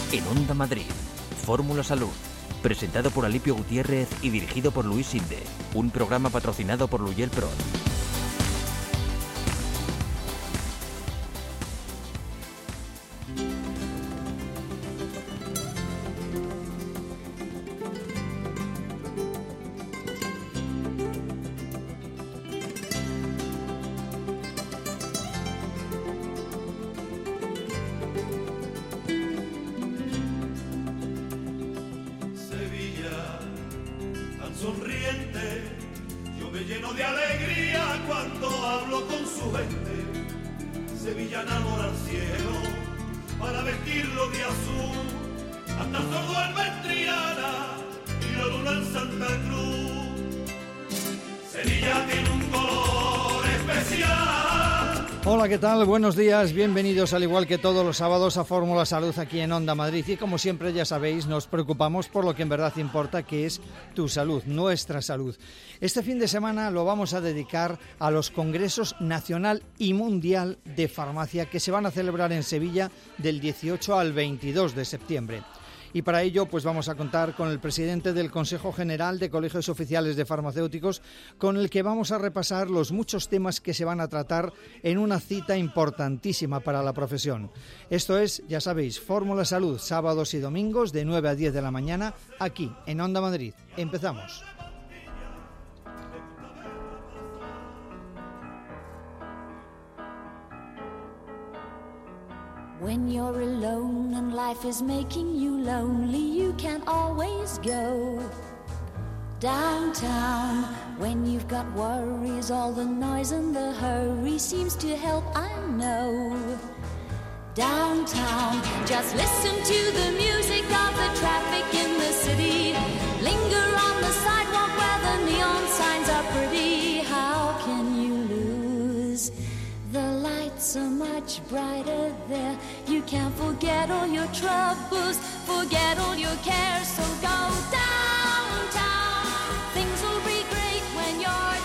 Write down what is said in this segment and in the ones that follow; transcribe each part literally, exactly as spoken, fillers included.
En Onda Madrid, Fórmula Salud, presentado por Alipio Gutiérrez y dirigido por Luis Sinde, un programa patrocinado por Luyel Pro. Hola, ¿qué tal? Buenos días, bienvenidos al igual que todos los sábados a Fórmula Salud aquí en Onda Madrid y como siempre ya sabéis nos preocupamos por lo que en verdad importa, que es tu salud, nuestra salud. Este fin de semana lo vamos a dedicar a los congresos nacional y mundial de farmacia que se van a celebrar en Sevilla del dieciocho al veintidós de septiembre. Y para ello pues vamos a contar con el presidente del Consejo General de Colegios Oficiales de Farmacéuticos, con el que vamos a repasar los muchos temas que se van a tratar en una cita importantísima para la profesión. Esto es, ya sabéis, Fórmula Salud, sábados y domingos de nueve a diez de la mañana, aquí en Onda Madrid. Empezamos. When you're alone and life is making you lonely, you can always go downtown. When you've got worries, all the noise and the hurry seems to help, I know. Downtown, just listen to the music of the traffic in the city. Linger on the sidewalk where the neon signs are pretty. How can you lose? The lights are much brighter there. You can't forget all your troubles, forget all your cares. So go downtown. Things will be great when you're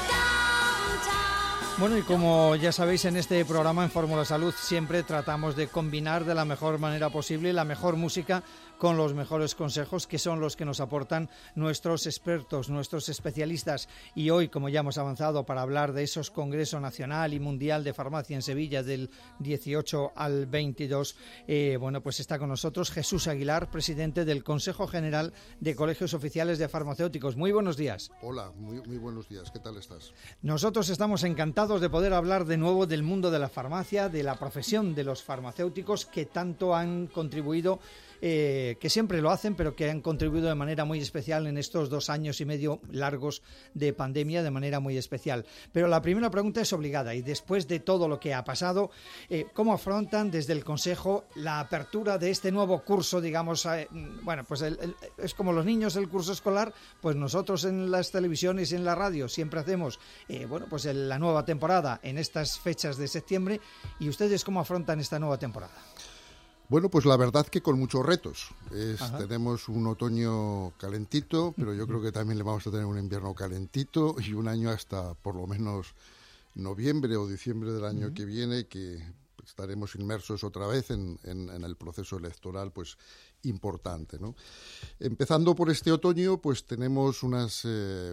downtown. Bueno, y como ya sabéis, en este programa en Fórmula Salud siempre tratamos de combinar de la mejor manera posible la mejor música con los mejores consejos, que son los que nos aportan nuestros expertos, nuestros especialistas. Y hoy, como ya hemos avanzado, para hablar de esos Congreso Nacional y Mundial de Farmacia en Sevilla del dieciocho al veintidós, eh, bueno, pues está con nosotros Jesús Aguilar, presidente del Consejo General de Colegios Oficiales de Farmacéuticos. Muy buenos días. Hola, muy, muy buenos días. ¿Qué tal estás? Nosotros estamos encantados de poder hablar de nuevo del mundo de la farmacia, de la profesión de los farmacéuticos que tanto han contribuido, Eh, que siempre lo hacen, pero que han contribuido de manera muy especial en estos dos años y medio largos de pandemia, de manera muy especial. Pero la primera pregunta es obligada, y después de todo lo que ha pasado, eh, ¿cómo afrontan desde el Consejo la apertura de este nuevo curso, digamos, eh, bueno, pues el, el, es como los niños el curso escolar, pues nosotros en las televisiones y en la radio siempre hacemos, eh, bueno, pues el, la nueva temporada en estas fechas de septiembre, y ustedes ¿cómo afrontan esta nueva temporada? Bueno, pues la verdad que con muchos retos. Es, tenemos un otoño calentito, pero yo creo que también le vamos a tener un invierno calentito y un año hasta por lo menos noviembre o diciembre del año uh-huh. que viene, que estaremos inmersos otra vez en, en, en el proceso electoral, pues importante, ¿no? Empezando por este otoño, pues tenemos unas eh,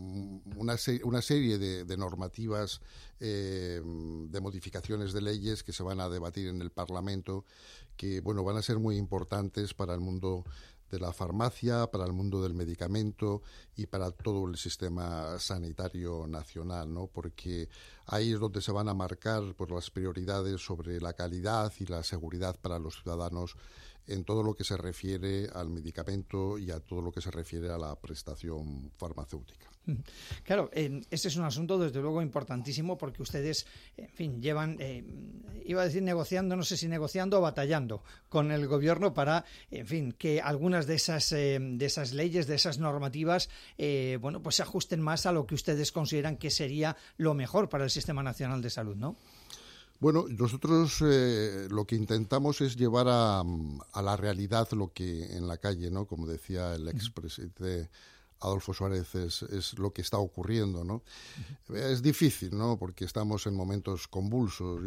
una, se- una serie de, de normativas, eh, de modificaciones de leyes que se van a debatir en el Parlamento, que bueno, van a ser muy importantes para el mundo de la farmacia, para el mundo del medicamento y para todo el sistema sanitario nacional, ¿no? Porque ahí es donde se van a marcar pues, las prioridades sobre la calidad y la seguridad para los ciudadanos en todo lo que se refiere al medicamento y a todo lo que se refiere a la prestación farmacéutica. Claro, eh, este es un asunto desde luego importantísimo porque ustedes, en fin, llevan, eh, iba a decir negociando, no sé si negociando o batallando con el gobierno para, en fin, que algunas de esas eh, de esas leyes, de esas normativas, eh, bueno, pues se ajusten más a lo que ustedes consideran que sería lo mejor para el Sistema Nacional de Salud, ¿no? Bueno, nosotros eh, lo que intentamos es llevar a, a la realidad lo que en la calle, ¿no? Como decía el expresidente Adolfo Suárez, es, es lo que está ocurriendo, ¿no? Uh-huh. Es difícil, ¿no? Porque estamos en momentos convulsos. Yo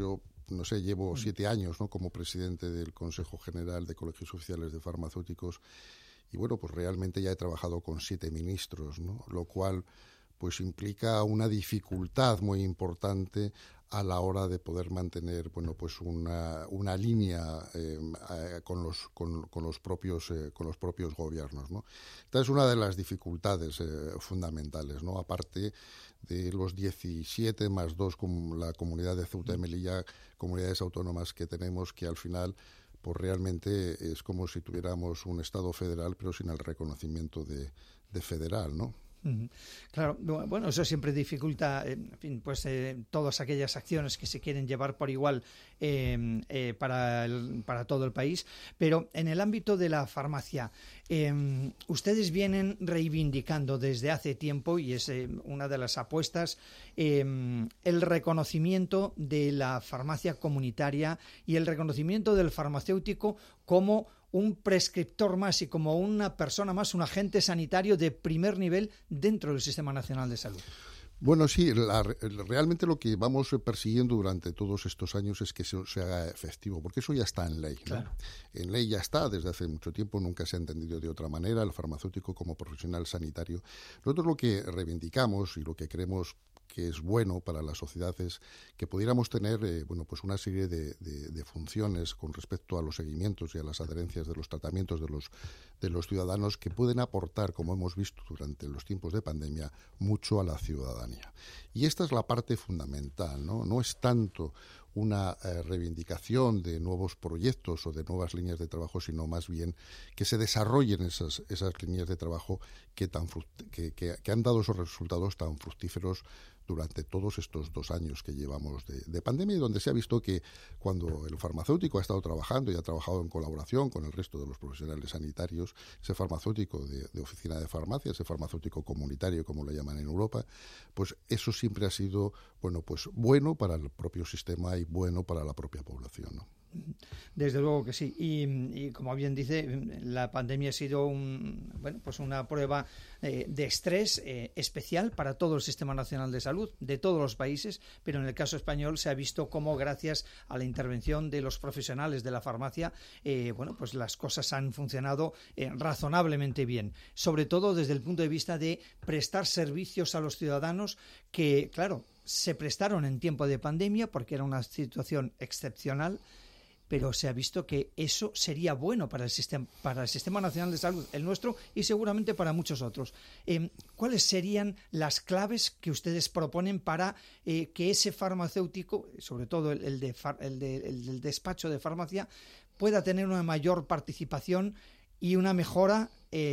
no sé, llevo siete años, ¿no?, como presidente del Consejo General de Colegios Oficiales de Farmacéuticos, y bueno, pues realmente ya he trabajado con siete ministros, ¿no?, lo cual pues implica una dificultad muy importante a la hora de poder mantener, bueno, pues una, una línea eh, con los con, con los propios eh, con los propios gobiernos, ¿no? Esta es una de las dificultades eh, fundamentales, ¿no? Aparte de los diecisiete más dos con la comunidad de Ceuta y Melilla, comunidades autónomas que tenemos, que al final pues realmente es como si tuviéramos un Estado federal pero sin el reconocimiento de, de federal, ¿no? Claro, bueno, eso siempre dificulta, en fin, pues eh, todas aquellas acciones que se quieren llevar por igual eh, eh, para, el, para todo el país, pero en el ámbito de la farmacia, eh, ustedes vienen reivindicando desde hace tiempo, y es eh, una de las apuestas, eh, el reconocimiento de la farmacia comunitaria y el reconocimiento del farmacéutico como un prescriptor más y como una persona más, un agente sanitario de primer nivel dentro del Sistema Nacional de Salud. Bueno, sí, la, realmente lo que vamos persiguiendo durante todos estos años es que se, se haga efectivo, porque eso ya está en ley, ¿no? Claro. En ley ya está desde hace mucho tiempo, nunca se ha entendido de otra manera el farmacéutico como profesional sanitario. Nosotros lo que reivindicamos y lo que creemos que es bueno para la sociedad es que pudiéramos tener eh, bueno, pues una serie de, de, de funciones con respecto a los seguimientos y a las adherencias de los tratamientos de los, de los ciudadanos que pueden aportar, como hemos visto durante los tiempos de pandemia, mucho a la ciudadanía. Y esta es la parte fundamental, ¿no? No es tanto una eh, reivindicación de nuevos proyectos o de nuevas líneas de trabajo, sino más bien que se desarrollen esas, esas líneas de trabajo que, tan que, que, que han dado esos resultados tan fructíferos durante todos estos dos años que llevamos de, de pandemia, y donde se ha visto que cuando el farmacéutico ha estado trabajando y ha trabajado en colaboración con el resto de los profesionales sanitarios, ese farmacéutico de, de oficina de farmacia, ese farmacéutico comunitario, como lo llaman en Europa, pues eso siempre ha sido, bueno, pues bueno para el propio sistema y bueno para la propia población, ¿no? Desde luego que sí, y, y como bien dice, la pandemia ha sido un, bueno, pues una prueba eh, de estrés eh, especial para todo el Sistema Nacional de Salud de todos los países, pero en el caso español se ha visto cómo gracias a la intervención de los profesionales de la farmacia, eh, bueno, pues las cosas han funcionado eh, razonablemente bien, sobre todo desde el punto de vista de prestar servicios a los ciudadanos que, claro, se prestaron en tiempo de pandemia porque era una situación excepcional, pero se ha visto que eso sería bueno para el sistema, para el Sistema Nacional de Salud, el nuestro, y seguramente para muchos otros. Eh, ¿Cuáles serían las claves que ustedes proponen para eh, que ese farmacéutico, sobre todo el, el, de, el, de, el del despacho de farmacia, pueda tener una mayor participación y una mejora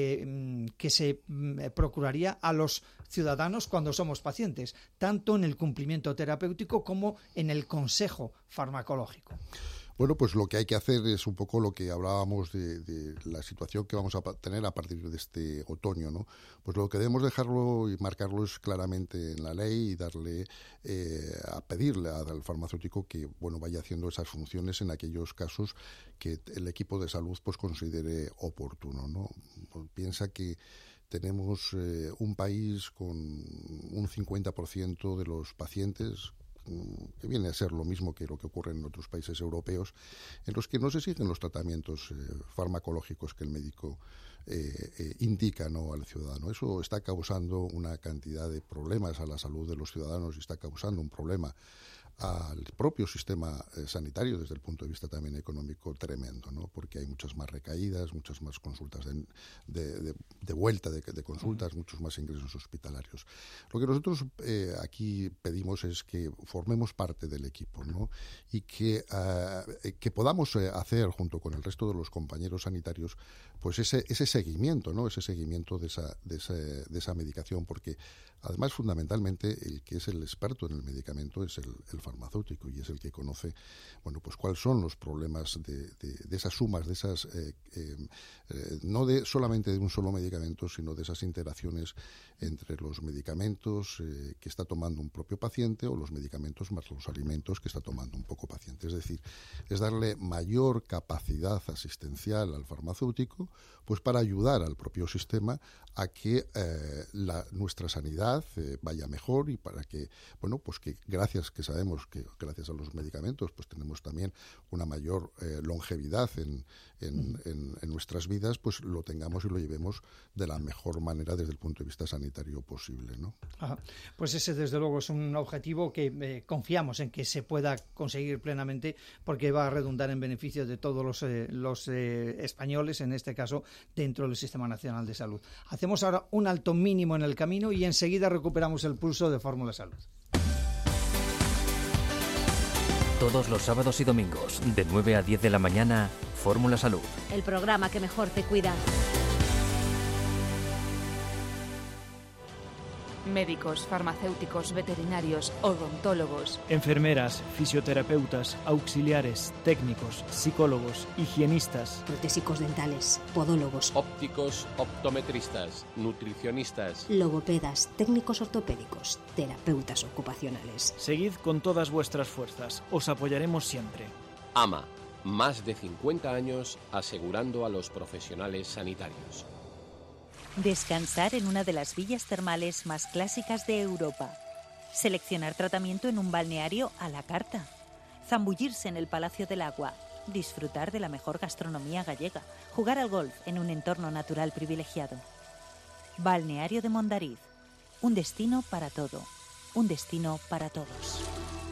eh, que se eh, procuraría a los ciudadanos cuando somos pacientes, tanto en el cumplimiento terapéutico como en el consejo farmacológico? Bueno, pues lo que hay que hacer es un poco lo que hablábamos de, de la situación que vamos a tener a partir de este otoño, ¿no? Pues lo que debemos dejarlo y marcarlo es claramente en la ley y darle eh, a pedirle al farmacéutico que, bueno, vaya haciendo esas funciones en aquellos casos que el equipo de salud pues considere oportuno, ¿no? Pues piensa que tenemos eh, un país con un cincuenta por ciento de los pacientes, que viene a ser lo mismo que lo que ocurre en otros países europeos, en los que no se siguen los tratamientos eh, farmacológicos que el médico eh, eh, indica, ¿no?, al ciudadano. Eso está causando una cantidad de problemas a la salud de los ciudadanos y está causando un problema al propio sistema eh, sanitario desde el punto de vista también económico tremendo, ¿no? Porque hay muchas más recaídas, muchas más consultas de, de, de, de vuelta de, de consultas, muchos más ingresos hospitalarios. Lo que nosotros eh, aquí pedimos es que formemos parte del equipo, ¿no? Y que, uh, que podamos eh, hacer junto con el resto de los compañeros sanitarios pues ese, ese seguimiento, ¿no? Ese seguimiento de esa, de, esa, de esa medicación, porque además fundamentalmente el que es el experto en el medicamento es el, el farmacéutico y es el que conoce, bueno, pues cuáles son los problemas de, de, de esas sumas, de esas, eh, eh, eh, no de solamente de un solo medicamento, sino de esas interacciones entre los medicamentos eh, que está tomando un propio paciente o los medicamentos más los alimentos que está tomando un poco paciente. Es decir, es darle mayor capacidad asistencial al farmacéutico, pues para ayudar al propio sistema a que eh, la, nuestra sanidad eh, vaya mejor y para que, bueno, pues que gracias que sabemos pues que gracias a los medicamentos pues tenemos también una mayor eh, longevidad en, en, en, en nuestras vidas, pues lo tengamos y lo llevemos de la mejor manera desde el punto de vista sanitario posible, ¿no? Ajá. Pues ese desde luego es un objetivo que eh, confiamos en que se pueda conseguir plenamente, porque va a redundar en beneficio de todos los, eh, los eh, españoles, en este caso dentro del Sistema Nacional de Salud. Hacemos ahora un alto mínimo en el camino y enseguida recuperamos el pulso de Fórmula Salud. Todos los sábados y domingos, de nueve a diez de la mañana, Fórmula Salud. El programa que mejor te cuida. Médicos, farmacéuticos, veterinarios, odontólogos, enfermeras, fisioterapeutas, auxiliares, técnicos, psicólogos, higienistas, protésicos dentales, podólogos, ópticos, optometristas, nutricionistas, logopedas, técnicos ortopédicos, terapeutas ocupacionales. Seguid con todas vuestras fuerzas, os apoyaremos siempre. A M A, más de cincuenta años asegurando a los profesionales sanitarios. Descansar en una de las villas termales más clásicas de Europa. Seleccionar tratamiento en un balneario a la carta. Zambullirse en el Palacio del Agua. Disfrutar de la mejor gastronomía gallega. Jugar al golf en un entorno natural privilegiado. Balneario de Mondariz. Un destino para todo. Un destino para todos.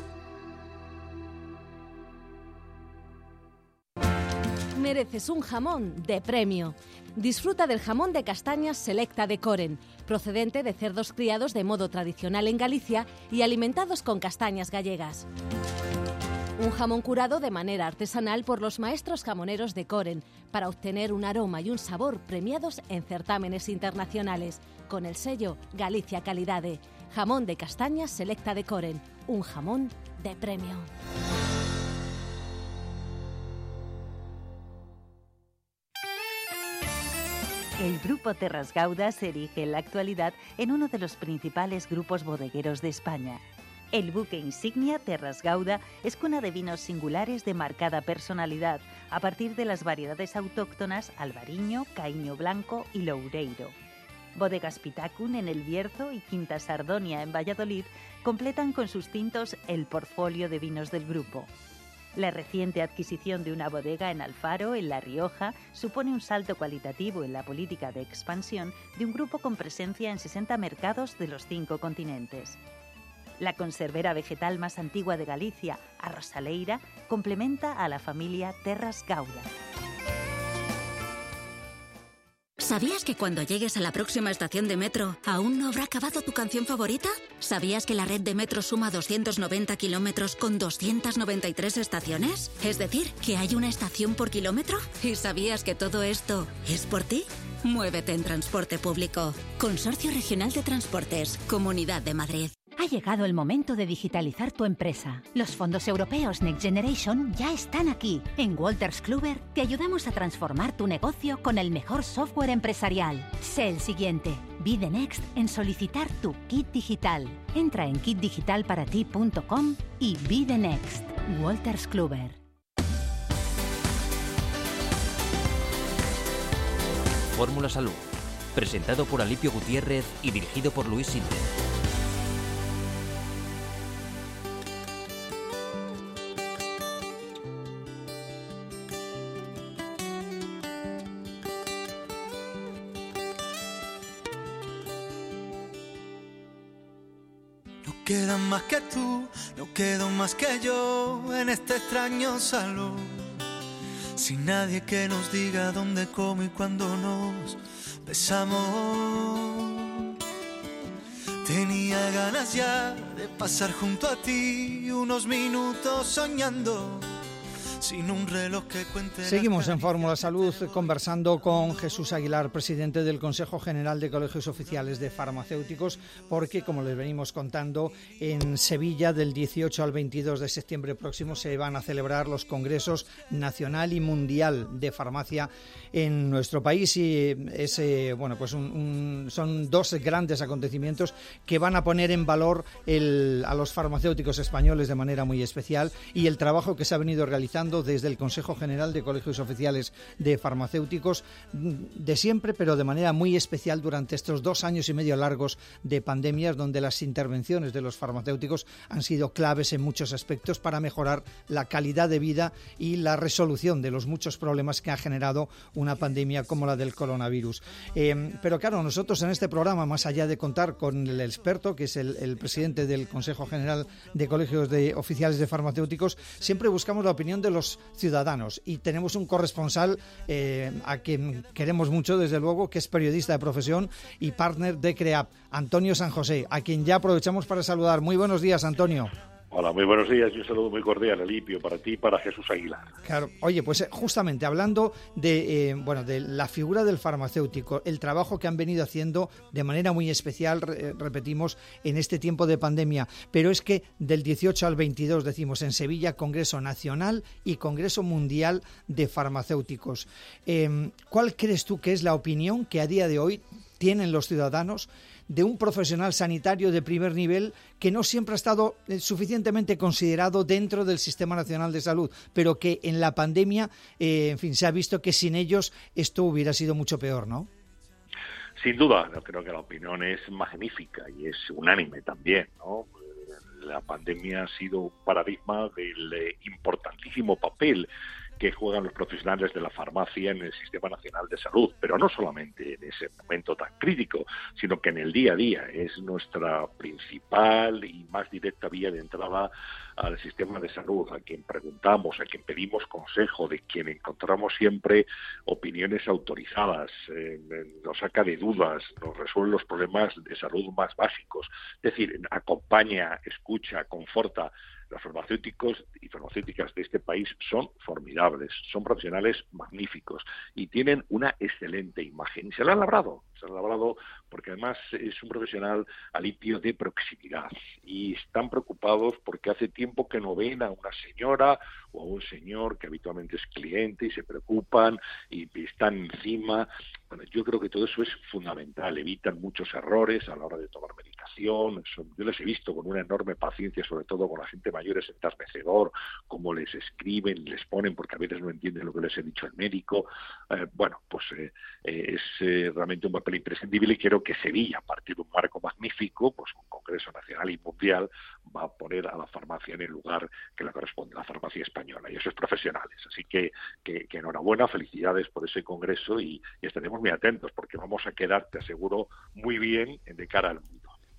Mereces un jamón de premio. Disfruta del jamón de castañas Selecta de Coren, procedente de cerdos criados de modo tradicional en Galicia y alimentados con castañas gallegas. Un jamón curado de manera artesanal por los maestros jamoneros de Coren para obtener un aroma y un sabor premiados en certámenes internacionales, con el sello Galicia Calidade. Jamón de castañas Selecta de Coren, un jamón de premio. El Grupo Terras Gauda se erige en la actualidad en uno de los principales grupos bodegueros de España. El buque insignia Terras Gauda es cuna de vinos singulares de marcada personalidad, a partir de las variedades autóctonas Albariño, Caíño Blanco y Loureiro. Bodegas Pitacun en El Bierzo y Quinta Sardonia en Valladolid completan con sus tintos el portfolio de vinos del grupo. La reciente adquisición de una bodega en Alfaro, en La Rioja, supone un salto cualitativo en la política de expansión de un grupo con presencia en sesenta mercados de los cinco continentes. La conservera vegetal más antigua de Galicia, Arrosaleira, complementa a la familia Terras Gauda. ¿Sabías que cuando llegues a la próxima estación de metro, aún no habrá acabado tu canción favorita? ¿Sabías que la red de metro suma doscientos noventa kilómetros con doscientas noventa y tres estaciones? Es decir, que hay una estación por kilómetro. ¿Y sabías que todo esto es por ti? Muévete en transporte público. Consorcio Regional de Transportes, Comunidad de Madrid. Ha llegado el momento de digitalizar tu empresa. Los fondos europeos Next Generation ya están aquí. En Wolters Kluwer te ayudamos a transformar tu negocio con el mejor software empresarial. Sé el siguiente. Be the next en solicitar tu kit digital. Entra en kit digital para ti punto com y be the next. Wolters Kluwer. Fórmula Salud, presentado por Alipio Gutiérrez y dirigido por Luis Sinde. No quedan más que tú, no quedo más que yo en este extraño salón. Sin nadie que nos diga dónde, cómo y cuándo nos besamos. Tenía ganas ya de pasar junto a ti unos minutos soñando. Sin un reloj que cuente. Seguimos en Fórmula Salud conversando con Jesús Aguilar, presidente del Consejo General de Colegios Oficiales de Farmacéuticos, porque, como les venimos contando, en Sevilla del dieciocho al veintidós de septiembre próximo se van a celebrar los congresos nacional y mundial de farmacia en nuestro país, y es, eh, bueno, pues un, un, son dos grandes acontecimientos que van a poner en valor el, a los farmacéuticos españoles de manera muy especial, y el trabajo que se ha venido realizando trabajado desde el Consejo General de Colegios Oficiales de Farmacéuticos de siempre, pero de manera muy especial durante estos dos años y medio largos de pandemias, donde las intervenciones de los farmacéuticos han sido claves en muchos aspectos para mejorar la calidad de vida y la resolución de los muchos problemas que ha generado una pandemia como la del coronavirus. Eh, pero claro, nosotros en este programa, más allá de contar con el experto, que es el, el presidente del Consejo General de Colegios de Oficiales de Farmacéuticos, siempre buscamos la opinión de los ciudadanos y tenemos un corresponsal eh, a quien queremos mucho, desde luego, que es periodista de profesión y partner de CREAP, Antonio San José, a quien ya aprovechamos para saludar. Muy buenos días, Antonio. Hola, muy buenos días y un saludo muy cordial, Alipio, para ti y para Jesús Aguilar. Claro, oye, pues justamente hablando de, eh, bueno, de la figura del farmacéutico, el trabajo que han venido haciendo de manera muy especial, re, repetimos, en este tiempo de pandemia, pero es que del dieciocho al veintidós, decimos, en Sevilla, Congreso Nacional y Congreso Mundial de Farmacéuticos. Eh, ¿Cuál crees tú que es la opinión que a día de hoy tienen los ciudadanos de un profesional sanitario de primer nivel que no siempre ha estado suficientemente considerado dentro del Sistema Nacional de Salud, pero que en la pandemia, eh, en fin, se ha visto que sin ellos esto hubiera sido mucho peor, ¿no? Sin duda, yo creo que la opinión es magnífica y es unánime también, ¿no? La pandemia ha sido un paradigma del importantísimo papel que juegan los profesionales de la farmacia en el Sistema Nacional de Salud, pero no solamente en ese momento tan crítico, sino que en el día a día es nuestra principal y más directa vía de entrada al sistema de salud, a quien preguntamos, a quien pedimos consejo, de quien encontramos siempre opiniones autorizadas, eh, nos saca de dudas, nos resuelve los problemas de salud más básicos, es decir, acompaña, escucha, conforta. Los farmacéuticos y farmacéuticas de este país son formidables, son profesionales magníficos y tienen una excelente imagen. Y se la han labrado, se la han labrado porque además es un profesional, Alipio, de proximidad. Y están preocupados porque hace tiempo que no ven a una señora o a un señor que habitualmente es cliente y se preocupan y están encima. Bueno, yo creo que todo eso es fundamental. Evitan muchos errores a la hora de tomar medicación. Son, yo les he visto con una enorme paciencia, sobre todo con la gente mayor, es enternecedor, cómo les escriben, les ponen, porque a veces no entienden lo que les he dicho el médico. Eh, bueno, pues eh, eh, es eh, realmente un papel imprescindible y creo que Sevilla, a partir de un marco magnífico, pues un Congreso Nacional y Mundial, va a poner a la farmacia en el lugar que le corresponde, la farmacia española, y esos profesionales. Así que, que, que enhorabuena, felicidades por ese Congreso y, y estaremos muy atentos porque vamos a quedar, te aseguro, muy bien de cara al mundo.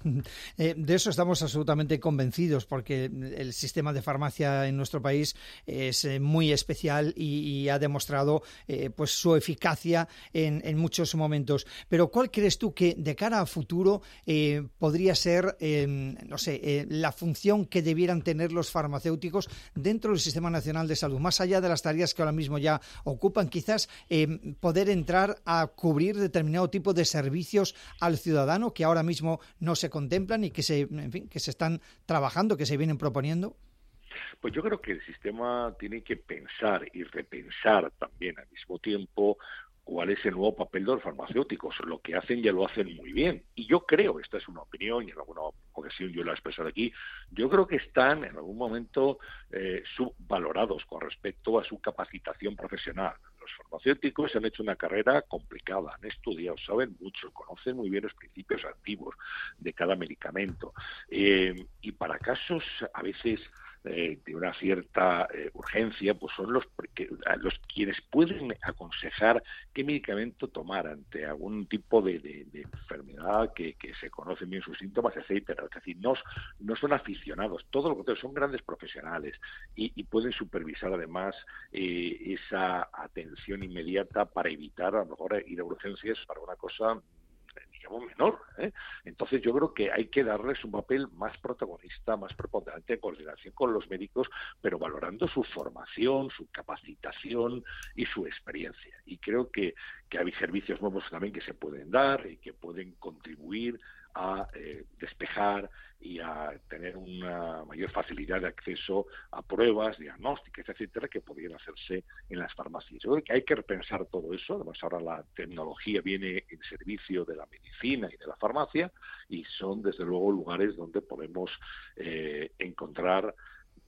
Eh, de eso estamos absolutamente convencidos, porque el sistema de farmacia en nuestro país es eh, muy especial y, y ha demostrado eh, pues su eficacia en, en muchos momentos. Pero ¿cuál crees tú que de cara a futuro eh, podría ser, eh, no sé, eh, la función que debieran tener los farmacéuticos dentro del Sistema Nacional de Salud, más allá de las tareas que ahora mismo ya ocupan? Quizás eh, poder entrar a cubrir determinado tipo de servicios al ciudadano que ahora mismo no se contemplan y que se, en fin, que se están trabajando, que se vienen proponiendo. Pues yo creo que el sistema tiene que pensar y repensar también al mismo tiempo cuál es el nuevo papel de los farmacéuticos. Lo que hacen ya lo hacen muy bien. Y yo creo, esta es una opinión y en alguna ocasión yo la he expresado aquí, yo creo que están en algún momento eh, subvalorados con respecto a su capacitación profesional. Los farmacéuticos han hecho una carrera complicada, han estudiado, saben mucho, conocen muy bien los principios activos de cada medicamento. Eh, y para casos a veces Eh, de una cierta eh, urgencia, pues son los, que, los quienes pueden aconsejar qué medicamento tomar ante algún tipo de, de, de enfermedad que, que se conocen bien sus síntomas, etcétera. Es decir, no, no son aficionados, todo lo contrario, son grandes profesionales y, y pueden supervisar además eh, esa atención inmediata para evitar a lo mejor ir a urgencias para una cosa digamos menor, ¿eh? Entonces yo creo que hay que darles un papel más protagonista, más preponderante en coordinación con los médicos, pero valorando su formación, su capacitación y su experiencia. Y creo que, que hay servicios nuevos también que se pueden dar y que pueden contribuir a eh, despejar y a tener una mayor facilidad de acceso a pruebas, diagnósticas, etcétera, que podrían hacerse en las farmacias. Yo creo que hay que repensar todo eso. Además, ahora la tecnología viene en servicio de la medicina y de la farmacia y son, desde luego, lugares donde podemos eh, encontrar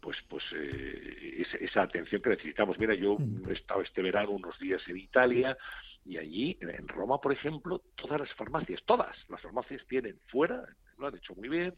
pues pues eh, esa, esa atención que necesitamos. Mira, yo he estado este verano unos días en Italia, y allí, en Roma, por ejemplo, todas las farmacias, todas las farmacias tienen fuera, lo han hecho muy bien,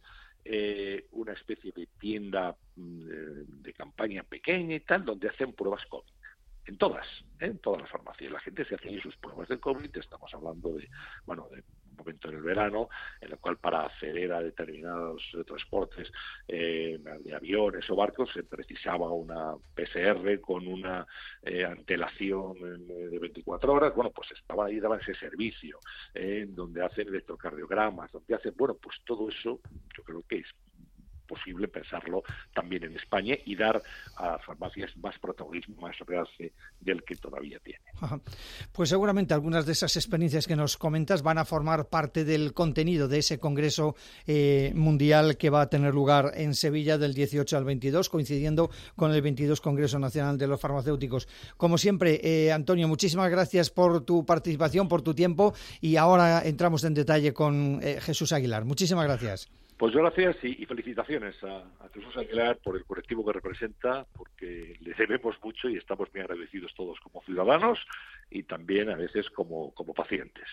eh, una especie de tienda de, de campaña pequeña y tal, donde hacen pruebas COVID. En todas, ¿eh? en todas las farmacias. La gente se hace sus pruebas de COVID. Estamos hablando de, bueno, de un momento en el verano, en el cual para acceder a determinados eh, transportes eh, de aviones o barcos se precisaba una P C R con una eh, antelación eh, de veinticuatro horas. Bueno, pues estaba ahí, daban ese servicio, eh, donde hacen electrocardiogramas, donde hacen, bueno, pues todo eso yo creo que es posible pensarlo también en España y dar a farmacias más protagonismo, más realce del que todavía tiene. Ajá. Pues seguramente algunas de esas experiencias que nos comentas van a formar parte del contenido de ese Congreso eh, Mundial que va a tener lugar en Sevilla del dieciocho al veintidós, coincidiendo con el veintidós Congreso Nacional de los Farmacéuticos. Como siempre, eh, Antonio, muchísimas gracias por tu participación, por tu tiempo, y ahora entramos en detalle con eh, Jesús Aguilar. Muchísimas gracias. Pues yo gracias y, y felicitaciones a, a Jesús Aguilar por el colectivo que representa, porque le debemos mucho y estamos muy agradecidos todos como ciudadanos y también a veces como, como pacientes.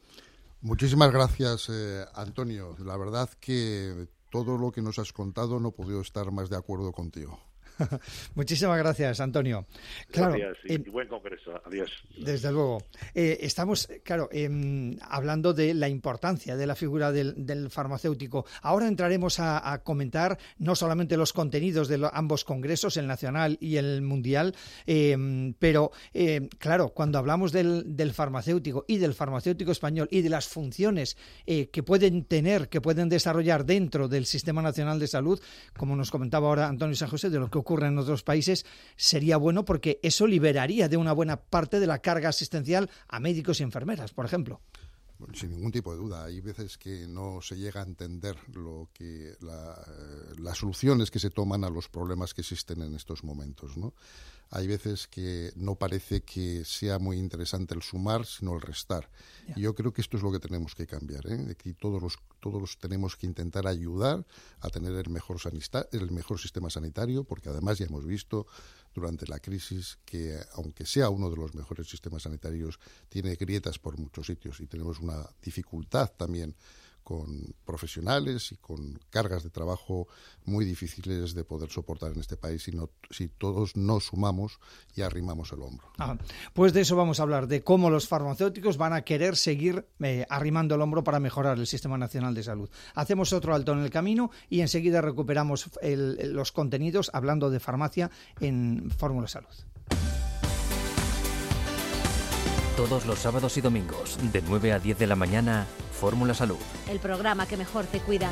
Muchísimas gracias, eh, Antonio. La verdad que todo lo que nos has contado no he podido estar más de acuerdo contigo. Muchísimas gracias, Antonio. Claro, gracias y, eh, y buen congreso. Adiós. Desde luego. Eh, estamos, claro, eh, hablando de la importancia de la figura del, del farmacéutico. Ahora entraremos a, a comentar no solamente los contenidos de lo, ambos congresos, el nacional y el mundial, eh, pero, eh, claro, cuando hablamos del, del farmacéutico y del farmacéutico español y de las funciones eh, que pueden tener, que pueden desarrollar dentro del Sistema Nacional de Salud, como nos comentaba ahora Antonio San José, de lo que ocurre en otros países, sería bueno porque eso liberaría de una buena parte de la carga asistencial a médicos y enfermeras, por ejemplo. Bueno, sin ningún tipo de duda. Hay veces que no se llega a entender lo que la, las soluciones que se toman a los problemas que existen en estos momentos, ¿no? Hay veces que no parece que sea muy interesante el sumar, sino el restar. Yeah. Y yo creo que esto es lo que tenemos que cambiar, ¿eh? Aquí todos los, todos tenemos que intentar ayudar a tener el mejor, sanita- el mejor sistema sanitario, porque además ya hemos visto durante la crisis que, aunque sea uno de los mejores sistemas sanitarios, tiene grietas por muchos sitios y tenemos una dificultad también con profesionales y con cargas de trabajo muy difíciles de poder soportar en este país si, no, si todos no sumamos y arrimamos el hombro. Ah, pues de eso vamos a hablar, de cómo los farmacéuticos van a querer seguir eh, arrimando el hombro para mejorar el Sistema Nacional de Salud. Hacemos otro alto en el camino y enseguida recuperamos el, los contenidos hablando de farmacia en Fórmula Salud. Todos los sábados y domingos, de nueve a diez de la mañana, Fórmula Salud. El programa que mejor te cuida.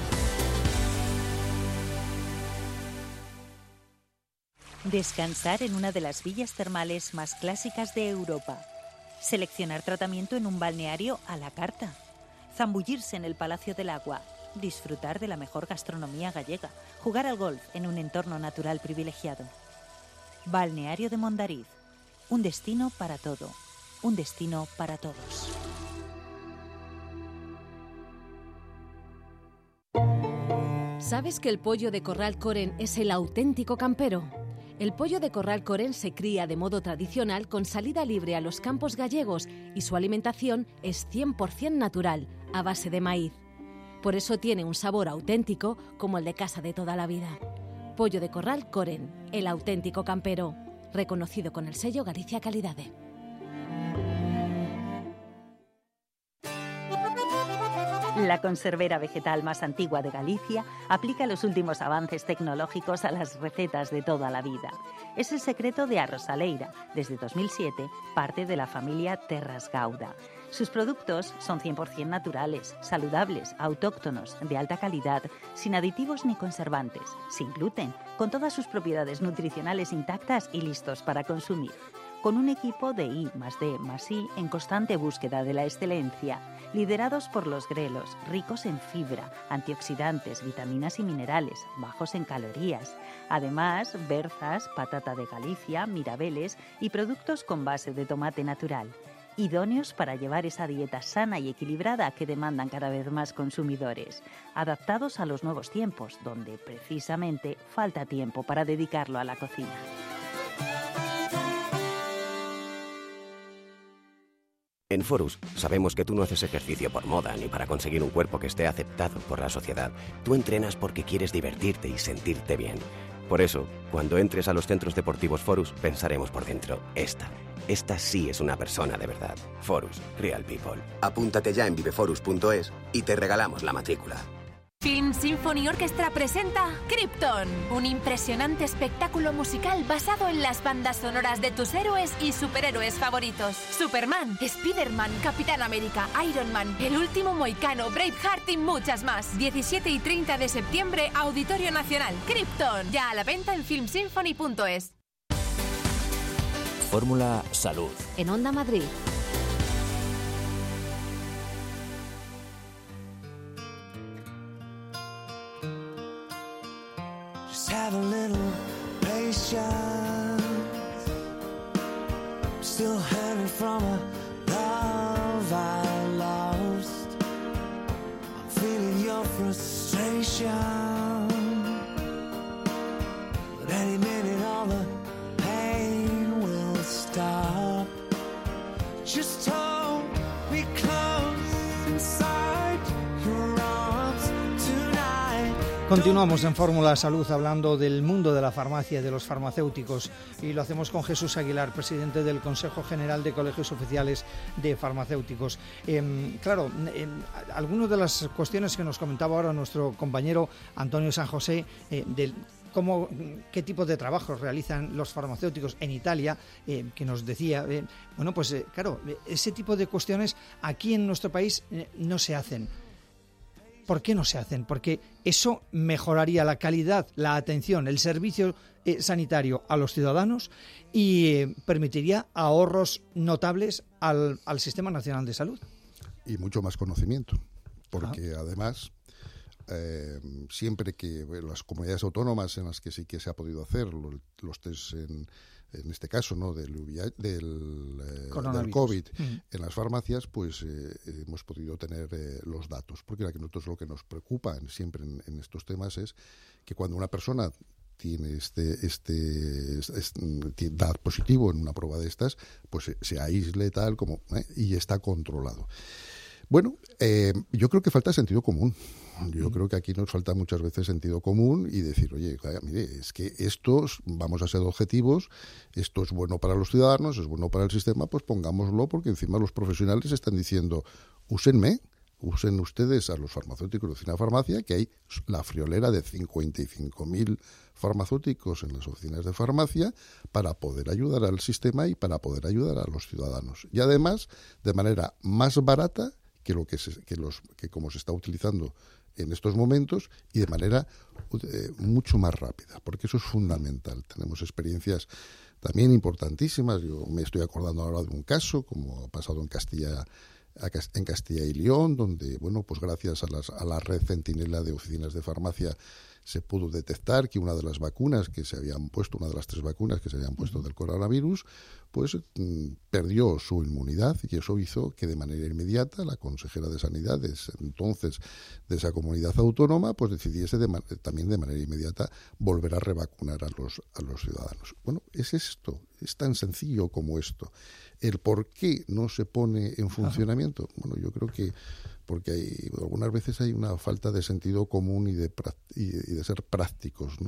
Descansar en una de las villas termales más clásicas de Europa. Seleccionar tratamiento en un balneario a la carta. Zambullirse en el Palacio del Agua. Disfrutar de la mejor gastronomía gallega. Jugar al golf en un entorno natural privilegiado. Balneario de Mondariz. Un destino para todo. Un destino para todos. ¿Sabes que el pollo de Corral Coren es el auténtico campero? El pollo de Corral Coren se cría de modo tradicional con salida libre a los campos gallegos y su alimentación es cien por ciento natural, a base de maíz. Por eso tiene un sabor auténtico como el de casa de toda la vida. Pollo de Corral Coren, el auténtico campero, reconocido con el sello Galicia Calidade. La conservera vegetal más antigua de Galicia aplica los últimos avances tecnológicos a las recetas de toda la vida. Es el secreto de Arrosaleira, desde dos mil siete, parte de la familia Terras Gauda. Sus productos son cien por ciento naturales, saludables, autóctonos, de alta calidad, sin aditivos ni conservantes, sin gluten, con todas sus propiedades nutricionales intactas y listos para consumir. Con un equipo de I más D más I en constante búsqueda de la excelencia, liderados por los grelos, ricos en fibra, antioxidantes, vitaminas y minerales, bajos en calorías. Además, berzas, patata de Galicia, mirabeles y productos con base de tomate natural. idóneos para llevar esa dieta sana y equilibrada que demandan cada vez más consumidores, adaptados a los nuevos tiempos, donde precisamente falta tiempo para dedicarlo a la cocina. En Forus sabemos que tú no haces ejercicio por moda ni para conseguir un cuerpo que esté aceptado por la sociedad. Tú entrenas porque quieres divertirte y sentirte bien. Por eso, cuando entres a los centros deportivos Forus, pensaremos por dentro, esta, esta sí es una persona de verdad. Forus, Real People. Apúntate ya en viveforus punto es y te regalamos la matrícula. Film Symphony Orchestra presenta Krypton, un impresionante espectáculo musical basado en las bandas sonoras de tus héroes y superhéroes favoritos. Superman, Spider-Man, Capitán América, Iron Man, El Último Mohicano, Braveheart y muchas más. diecisiete y treinta de septiembre, Auditorio Nacional. Krypton, ya a la venta en film symphony punto es. Fórmula Salud. En Onda Madrid. Have a little patience. Still hurting from a love I lost. I'm feeling your frustration. But any minute all the pain will stop. Just hold me close inside your arms tonight. Continuamos en Fórmula Salud hablando del mundo de la farmacia y de los farmacéuticos, y lo hacemos con Jesús Aguilar, presidente del Consejo General de Colegios Oficiales de Farmacéuticos. Eh, claro, eh, algunas de las cuestiones que nos comentaba ahora nuestro compañero Antonio San José, eh, del cómo, qué tipo de trabajos realizan los farmacéuticos en Italia, eh, que nos decía, eh, bueno, pues eh, claro, ese tipo de cuestiones aquí en nuestro país eh, no se hacen. ¿Por qué no se hacen? Porque eso mejoraría la calidad, la atención, el servicio eh, sanitario a los ciudadanos y eh, permitiría ahorros notables al, al Sistema Nacional de Salud. Y mucho más conocimiento, porque ah. además, eh, siempre que bueno, las comunidades autónomas en las que sí que se ha podido hacer los, los test en... en este caso, ¿no?, del, del, eh, del COVID uh-huh. en las farmacias, pues eh, hemos podido tener eh, los datos. Porque a nosotros lo que nos preocupa siempre en, en estos temas es que cuando una persona tiene este, este, este da positivo en una prueba de estas, pues se, se aísle tal como ¿eh? y está controlado. Bueno, eh, yo creo que falta sentido común. Yo mm. creo que aquí nos falta muchas veces sentido común y decir, oye, mire, es que estos, vamos a ser objetivos, esto es bueno para los ciudadanos, es bueno para el sistema, pues pongámoslo, porque encima los profesionales están diciendo, úsenme, usen ustedes a los farmacéuticos de una farmacia, que hay la friolera de cincuenta y cinco mil farmacéuticos en las oficinas de farmacia para poder ayudar al sistema y para poder ayudar a los ciudadanos. Y además, de manera más barata que lo que, se, que los que como se está utilizando en estos momentos y de manera eh, mucho más rápida, porque eso es fundamental. Tenemos experiencias también importantísimas. Yo me estoy acordando ahora de un caso, como ha pasado en Castilla en Castilla y León, donde, bueno, pues gracias a, las, a la red Centinela de oficinas de farmacia se pudo detectar que una de las vacunas que se habían puesto, una de las tres vacunas que se habían puesto del coronavirus, pues mm, perdió su inmunidad, y eso hizo que de manera inmediata la consejera de Sanidad, entonces de esa comunidad autónoma, pues decidiese de man- también de manera inmediata volver a revacunar a los, a los ciudadanos. Bueno, es esto, es tan sencillo como esto. El por qué no se pone en funcionamiento, bueno, yo creo que porque hay, algunas veces hay una falta de sentido común y de, y de ser prácticos, ¿no?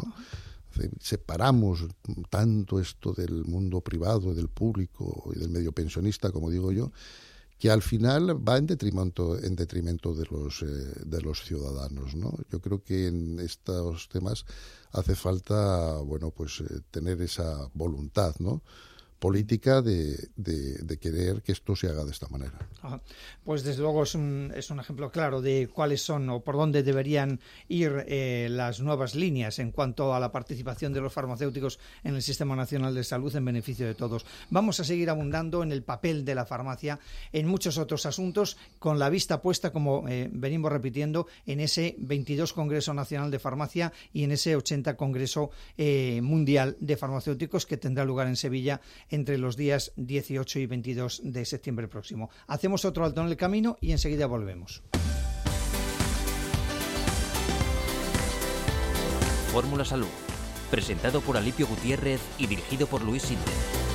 Separamos tanto esto del mundo privado, del público y del medio pensionista, como digo yo, que al final va en detrimento en detrimento de los eh, de los ciudadanos, ¿no? Yo creo que en estos temas hace falta, bueno, pues eh, tener esa voluntad, ¿no?, política de, de, de querer que esto se haga de esta manera. Ajá. Pues desde luego es un, es un ejemplo claro de cuáles son o por dónde deberían ir eh, las nuevas líneas en cuanto a la participación de los farmacéuticos en el Sistema Nacional de Salud en beneficio de todos. Vamos a seguir abundando en el papel de la farmacia en muchos otros asuntos, con la vista puesta, como eh, venimos repitiendo, en ese veintidós Congreso Nacional de Farmacia y en ese ochenta Congreso eh, Mundial de Farmacéuticos que tendrá lugar en Sevilla entre los días dieciocho y veintidós de septiembre próximo. Hacemos otro alto en el camino y enseguida volvemos. Fórmula Salud, presentado por Alipio Gutiérrez y dirigido por Luis Sinde.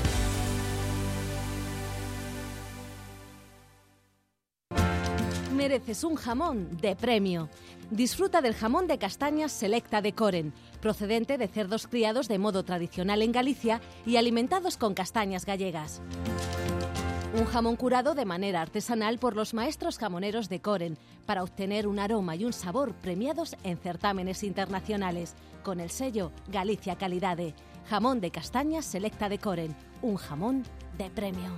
Mereces un jamón de premio. Disfruta del jamón de castañas Selecta de Coren, procedente de cerdos criados de modo tradicional en Galicia y alimentados con castañas gallegas. Un jamón curado de manera artesanal por los maestros jamoneros de Coren para obtener un aroma y un sabor premiados en certámenes internacionales con el sello Galicia Calidade. Jamón de castañas Selecta de Coren, un jamón de premio.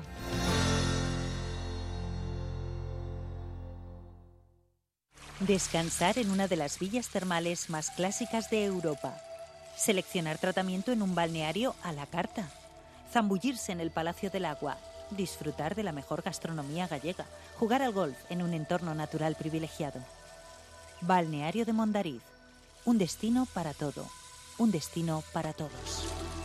Descansar en una de las villas termales más clásicas de Europa. Seleccionar tratamiento en un balneario a la carta. Zambullirse en el Palacio del Agua. Disfrutar de la mejor gastronomía gallega. Jugar al golf en un entorno natural privilegiado. Balneario de Mondariz. Un destino para todo. Un destino para todos.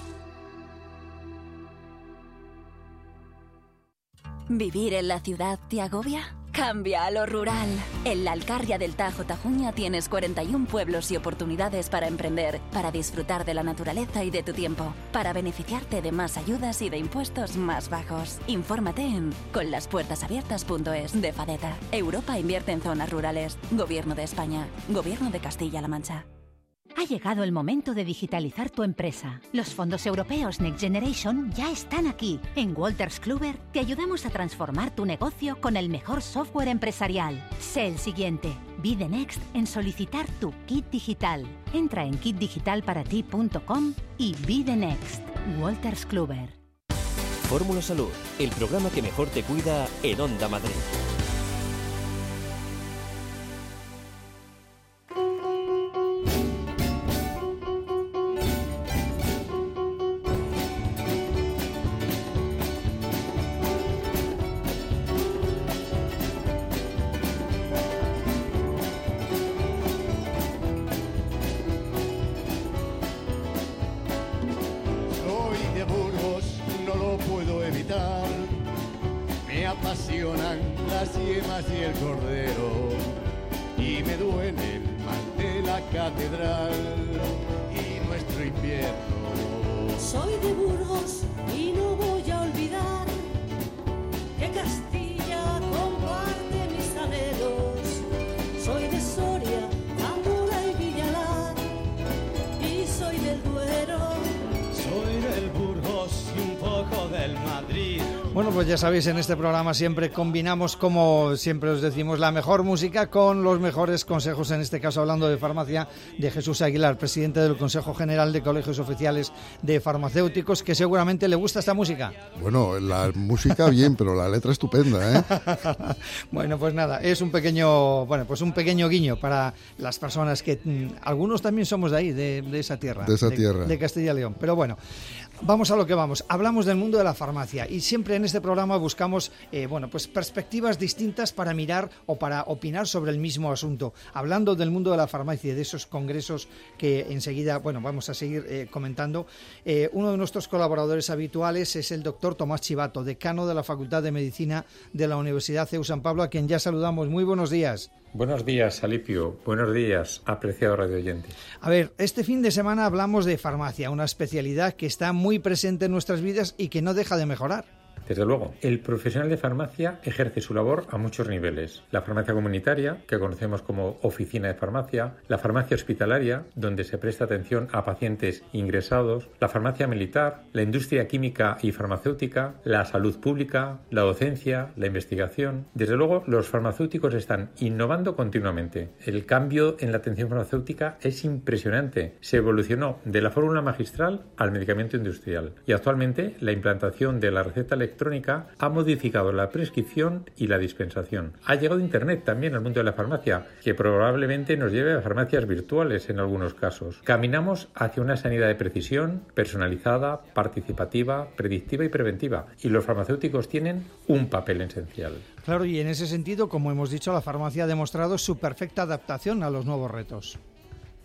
¿Vivir en la ciudad te agobia? Cambia a lo rural. En la Alcarria del Tajo Tajuña tienes cuarenta y un pueblos y oportunidades para emprender, para disfrutar de la naturaleza y de tu tiempo, para beneficiarte de más ayudas y de impuestos más bajos. Infórmate en conlaspuertasabiertas punto es de Fadeta. Europa invierte en zonas rurales. Gobierno de España. Gobierno de Castilla-La Mancha. Ha llegado el momento de digitalizar tu empresa. Los fondos europeos Next Generation ya están aquí. En Wolters Kluwer te ayudamos a transformar tu negocio con el mejor software empresarial. Sé el siguiente. Be the next en solicitar tu kit digital. Entra en kit digital para ti punto com y be the next. Wolters Kluwer. Fórmula Salud, el programa que mejor te cuida en Onda Madrid. apasionan las yemas y el cordero, y me duele el mal de la catedral y nuestro invierno. Soy de Burgos y no voy a olvidar que Castilla comparte mis anhelos. Soy de Soria, Zamora y Villalar, y soy del Duero. Soy del Burgos y un poco del Madrid. Bueno, pues ya sabéis, en este programa siempre combinamos, como siempre os decimos, la mejor música con los mejores consejos, en este caso hablando de farmacia, de Jesús Aguilar, presidente del Consejo General de Colegios Oficiales de Farmacéuticos, que seguramente le gusta esta música. Bueno, la música bien, pero la letra estupenda, ¿eh? Bueno, pues nada, es un pequeño, bueno, pues un pequeño guiño para las personas que, mmm, algunos también somos de ahí, de, de esa tierra. De esa de, tierra. De Castilla y León. Pero bueno, vamos a lo que vamos. Hablamos del mundo de la farmacia y siempre en este programa buscamos eh, bueno, pues perspectivas distintas para mirar o para opinar sobre el mismo asunto. Hablando del mundo de la farmacia y de esos congresos que enseguida, bueno, vamos a seguir eh, comentando, eh, uno de nuestros colaboradores habituales es el doctor Tomás Chivato, decano de la Facultad de Medicina de la Universidad C E U San Pablo, a quien ya saludamos. Muy buenos días. Buenos días, Alipio. Buenos días, apreciado radio oyente. A ver, este fin de semana hablamos de farmacia, una especialidad que está muy presente en nuestras vidas y que no deja de mejorar. Desde luego, el profesional de farmacia ejerce su labor a muchos niveles. La farmacia comunitaria, que conocemos como oficina de farmacia, la farmacia hospitalaria, donde se presta atención a pacientes ingresados, la farmacia militar, la industria química y farmacéutica, la salud pública, la docencia, la investigación. Desde luego, los farmacéuticos están innovando continuamente. El cambio en la atención farmacéutica es impresionante. Se evolucionó de la fórmula magistral al medicamento industrial y actualmente la implantación de la receta electrónica electrónica ha modificado la prescripción y la dispensación. Ha llegado Internet también al mundo de la farmacia, que probablemente nos lleve a farmacias virtuales en algunos casos. Caminamos hacia una sanidad de precisión, personalizada, participativa, predictiva y preventiva, y los farmacéuticos tienen un papel esencial. Claro, y en ese sentido, como hemos dicho, la farmacia ha demostrado su perfecta adaptación a los nuevos retos.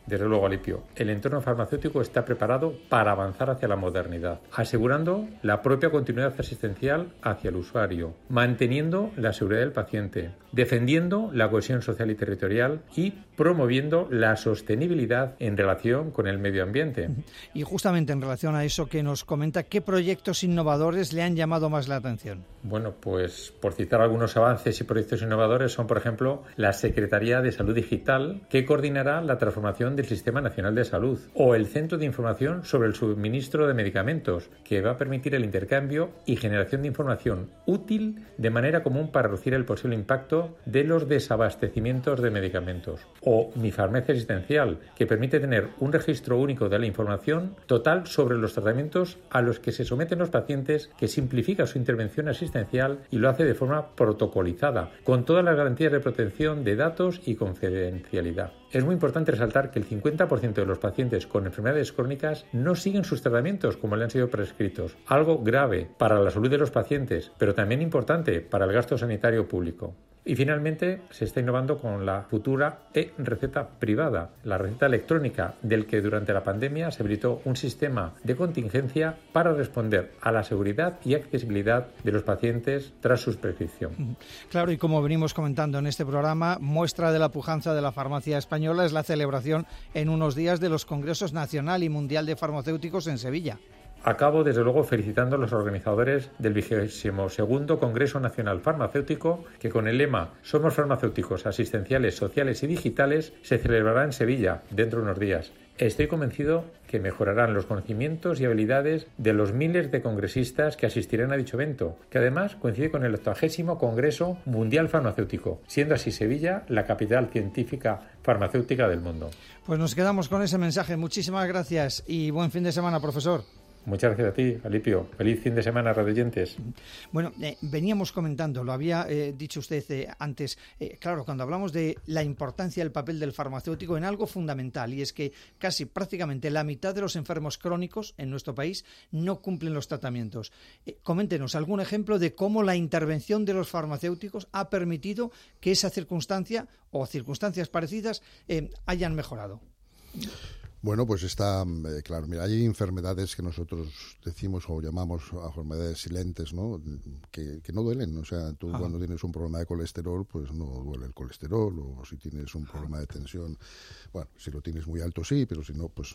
Desde luego, Alipio, el entorno farmacéutico está preparado para avanzar hacia la modernidad, asegurando la propia continuidad asistencial hacia el usuario, manteniendo la seguridad del paciente, defendiendo la cohesión social y territorial y promoviendo la sostenibilidad en relación con el medio ambiente. Y justamente en relación a eso que nos comenta, ¿qué proyectos innovadores le han llamado más la atención? Bueno, pues por citar algunos avances y proyectos innovadores son, por ejemplo, la Secretaría de Salud Digital, que coordinará la transformación del Sistema Nacional de Salud, o el Centro de Información sobre el Suministro de Medicamentos, que va a permitir el intercambio y generación de información útil de manera común para reducir el posible impacto de los desabastecimientos de medicamentos. O Mi Farmacia Asistencial, que permite tener un registro único de la información total sobre los tratamientos a los que se someten los pacientes, que simplifica su intervención asistencial y lo hace de forma protocolizada, con todas las garantías de protección de datos y confidencialidad. Es muy importante resaltar que el cincuenta por ciento de los pacientes con enfermedades crónicas no siguen sus tratamientos como le han sido prescritos, algo grave para la salud de los pacientes, pero también importante para el gasto sanitario público. Y finalmente se está innovando con la futura e-receta privada, la receta electrónica, del que durante la pandemia se habilitó un sistema de contingencia para responder a la seguridad y accesibilidad de los pacientes tras su prescripción. Claro, y como venimos comentando en este programa, muestra de la pujanza de la farmacia española es la celebración en unos días de los Congresos Nacional y Mundial de Farmacéuticos en Sevilla. Acabo, desde luego, felicitando a los organizadores del vigésimo segundo Congreso Nacional Farmacéutico, que con el lema Somos farmacéuticos, asistenciales, sociales y digitales, se celebrará en Sevilla dentro de unos días. Estoy convencido que mejorarán los conocimientos y habilidades de los miles de congresistas que asistirán a dicho evento, que además coincide con el octagésimo Congreso Mundial Farmacéutico, siendo así Sevilla la capital científica farmacéutica del mundo. Pues nos quedamos con ese mensaje. Muchísimas gracias y buen fin de semana, profesor. Muchas gracias a ti, Alipio. Feliz fin de semana, radioyentes. Bueno, eh, veníamos comentando, lo había eh, dicho usted eh, antes, eh, claro, cuando hablamos de la importancia del papel del farmacéutico en algo fundamental, y es que casi prácticamente la mitad de los enfermos crónicos en nuestro país no cumplen los tratamientos. Eh, coméntenos algún ejemplo de cómo la intervención de los farmacéuticos ha permitido que esa circunstancia o circunstancias parecidas eh, hayan mejorado. Bueno, pues está, eh, claro, mira, hay enfermedades que nosotros decimos o llamamos enfermedades silentes, ¿no? Que, que no duelen, o sea, tú Ajá. cuando tienes un problema de colesterol, pues no duele el colesterol, o si tienes un problema de tensión, bueno, si lo tienes muy alto sí, pero si no, pues...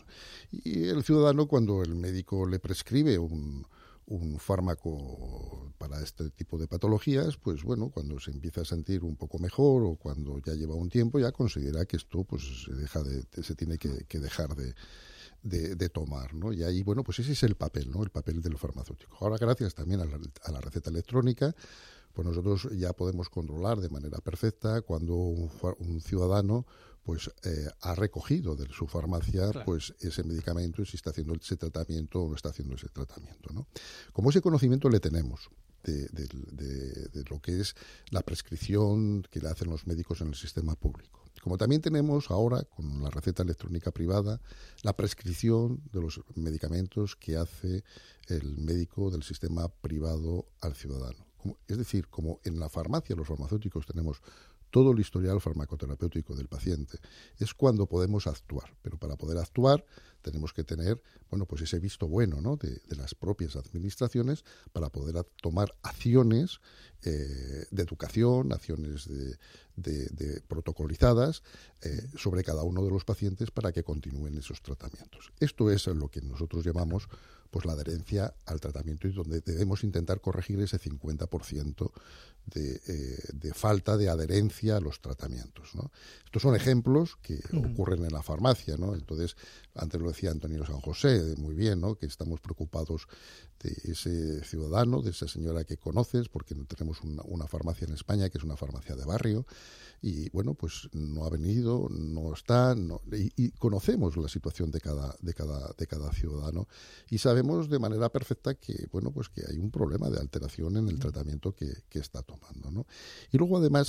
Y el ciudadano, cuando el médico le prescribe un... un fármaco para este tipo de patologías, pues bueno, cuando se empieza a sentir un poco mejor o cuando ya lleva un tiempo, ya considera que esto pues se deja de, se tiene que, que dejar de, de, de tomar, ¿no? Y ahí, bueno, pues ese es el papel, ¿no? El papel del farmacéutico. Ahora, gracias también a la, a la receta electrónica, pues nosotros ya podemos controlar de manera perfecta cuando un, un ciudadano pues eh, ha recogido de su farmacia claro. pues ese medicamento y si está haciendo ese tratamiento o no está haciendo ese tratamiento, ¿no? Como ese conocimiento le tenemos de, de, de, de lo que es la prescripción que le hacen los médicos en el sistema público. Como también tenemos ahora, con la receta electrónica privada, la prescripción de los medicamentos que hace el médico del sistema privado al ciudadano. Como, es decir, como en la farmacia los farmacéuticos tenemos todo el historial farmacoterapéutico del paciente, es cuando podemos actuar. Pero para poder actuar tenemos que tener, bueno, pues ese visto bueno, ¿no? de, de las propias administraciones para poder a, tomar acciones eh, de educación, acciones de, de, de protocolizadas eh, sobre cada uno de los pacientes para que continúen esos tratamientos. Esto es lo que nosotros llamamos pues la adherencia al tratamiento y donde debemos intentar corregir ese cincuenta por ciento de, eh, de falta de adherencia a los tratamientos, ¿no? Estos son ejemplos que uh-huh. ocurren en la farmacia, ¿no? Entonces, antes lo decía Antonio San José, muy bien, ¿no? Que estamos preocupados de ese ciudadano, de esa señora que conoces, porque tenemos una, una farmacia en España que es una farmacia de barrio, y bueno, pues no ha venido, no está, no, y, y conocemos la situación de cada, de cada, de cada ciudadano y sabemos de manera perfecta que, bueno, pues que hay un problema de alteración en el tratamiento que, que está tomando, ¿no? Y luego además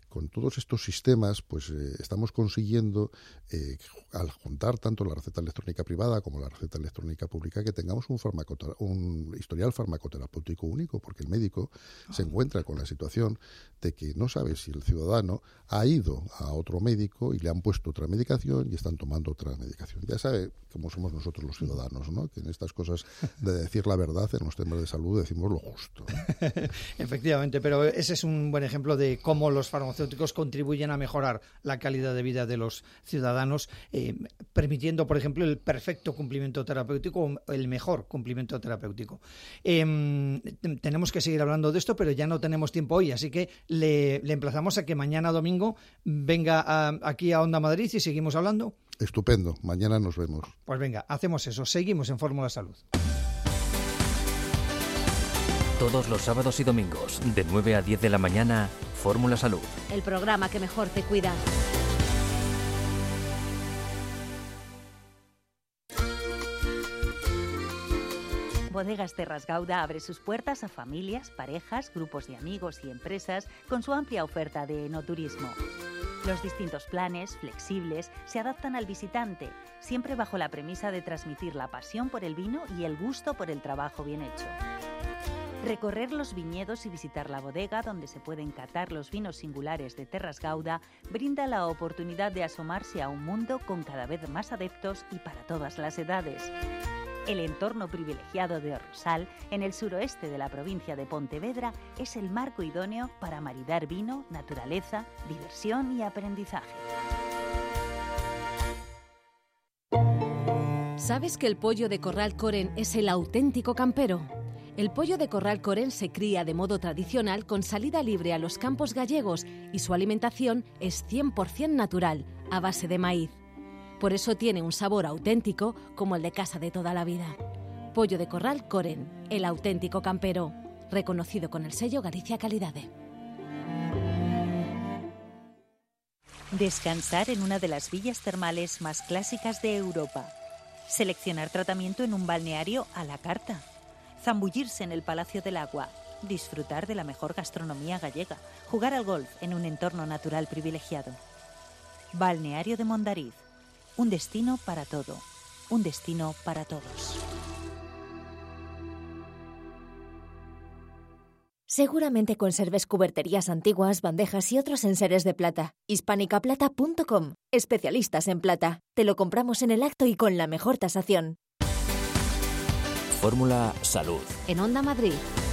con todos estos sistemas, pues eh, estamos consiguiendo, eh, al juntar tanto la receta electrónica privada como la receta electrónica pública, que tengamos un, farmacotera- un historial farmacoterapéutico único, porque el médico oh. se encuentra con la situación de que no sabe si el ciudadano ha ido a otro médico y le han puesto otra medicación y están tomando otra medicación. Ya sabe cómo somos nosotros los ciudadanos, ¿no? Que en estas cosas de decir la verdad, en los temas de salud, decimos lo justo, ¿no? Efectivamente, pero ese es un buen ejemplo de cómo los farmacéuticos contribuyen a mejorar la calidad de vida de los ciudadanos, eh, permitiendo, por ejemplo, el perfecto cumplimiento terapéutico o el mejor cumplimiento terapéutico. Eh, tenemos que seguir hablando de esto, pero ya no tenemos tiempo hoy, así que le, le emplazamos a que mañana domingo venga a, aquí a Onda Madrid y seguimos hablando. Estupendo, mañana nos vemos. Pues venga, hacemos eso, seguimos en Fórmula Salud. Todos los sábados y domingos, de nueve a diez de la mañana, Fórmula Salud. El programa que mejor te cuida. Bodegas Terras Gauda abre sus puertas a familias, parejas, grupos de amigos y empresas con su amplia oferta de enoturismo. Los distintos planes, flexibles, se adaptan al visitante, siempre bajo la premisa de transmitir la pasión por el vino y el gusto por el trabajo bien hecho. Recorrer los viñedos y visitar la bodega donde se pueden catar los vinos singulares de Terras Gauda brinda la oportunidad de asomarse a un mundo con cada vez más adeptos y para todas las edades. El entorno privilegiado de Rosal, en el suroeste de la provincia de Pontevedra, es el marco idóneo para maridar vino, naturaleza, diversión y aprendizaje. ¿Sabes que el pollo de Corral Coren es el auténtico campero? El pollo de Corral Coren se cría de modo tradicional con salida libre a los campos gallegos y su alimentación es cien por ciento natural, a base de maíz. Por eso tiene un sabor auténtico como el de casa de toda la vida. Pollo de Corral Coren, el auténtico campero, reconocido con el sello Galicia Calidade. Descansar en una de las villas termales más clásicas de Europa. Seleccionar tratamiento en un balneario a la carta. Zambullirse en el Palacio del Agua. Disfrutar de la mejor gastronomía gallega. Jugar al golf en un entorno natural privilegiado. Balneario de Mondariz. Un destino para todo. Un destino para todos. Seguramente conserves cuberterías antiguas, bandejas y otros enseres de plata. hispánica plata punto com. Especialistas en plata. Te lo compramos en el acto y con la mejor tasación. Fórmula Salud. En Onda Madrid.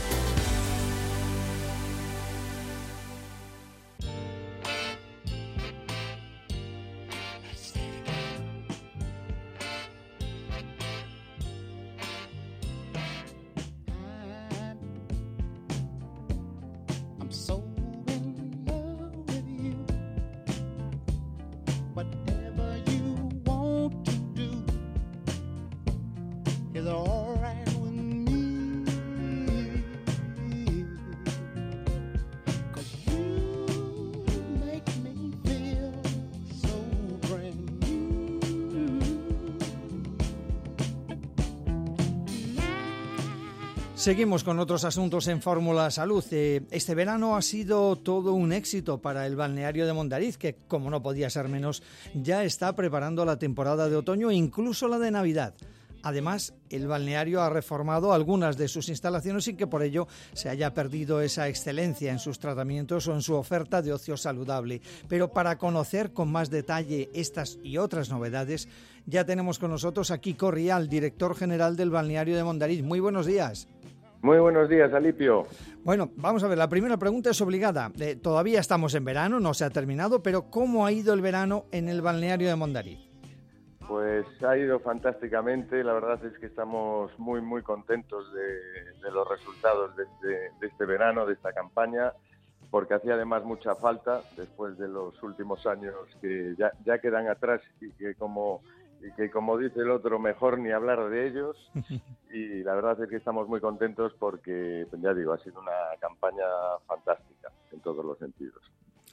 Seguimos con otros asuntos en Fórmula Salud. Este verano ha sido todo un éxito para el balneario de Mondariz, que, como no podía ser menos, ya está preparando la temporada de otoño e incluso la de Navidad. Además, el balneario ha reformado algunas de sus instalaciones sin que por ello se haya perdido esa excelencia en sus tratamientos o en su oferta de ocio saludable. Pero para conocer con más detalle estas y otras novedades, ya tenemos con nosotros a Kiko Rial, director general del balneario de Mondariz. Muy buenos días. Muy buenos días, Alipio. Bueno, vamos a ver, la primera pregunta es obligada. Eh, todavía estamos en verano, no se ha terminado, pero ¿cómo ha ido el verano en el balneario de Mondariz? Pues ha ido fantásticamente, la verdad es que estamos muy muy contentos de, de los resultados de este, de este verano, de esta campaña, porque hacía además mucha falta después de los últimos años que ya, ya quedan atrás y que como... y que como dice el otro, mejor ni hablar de ellos, y la verdad es que estamos muy contentos porque, ya digo, ha sido una campaña fantástica en todos los sentidos.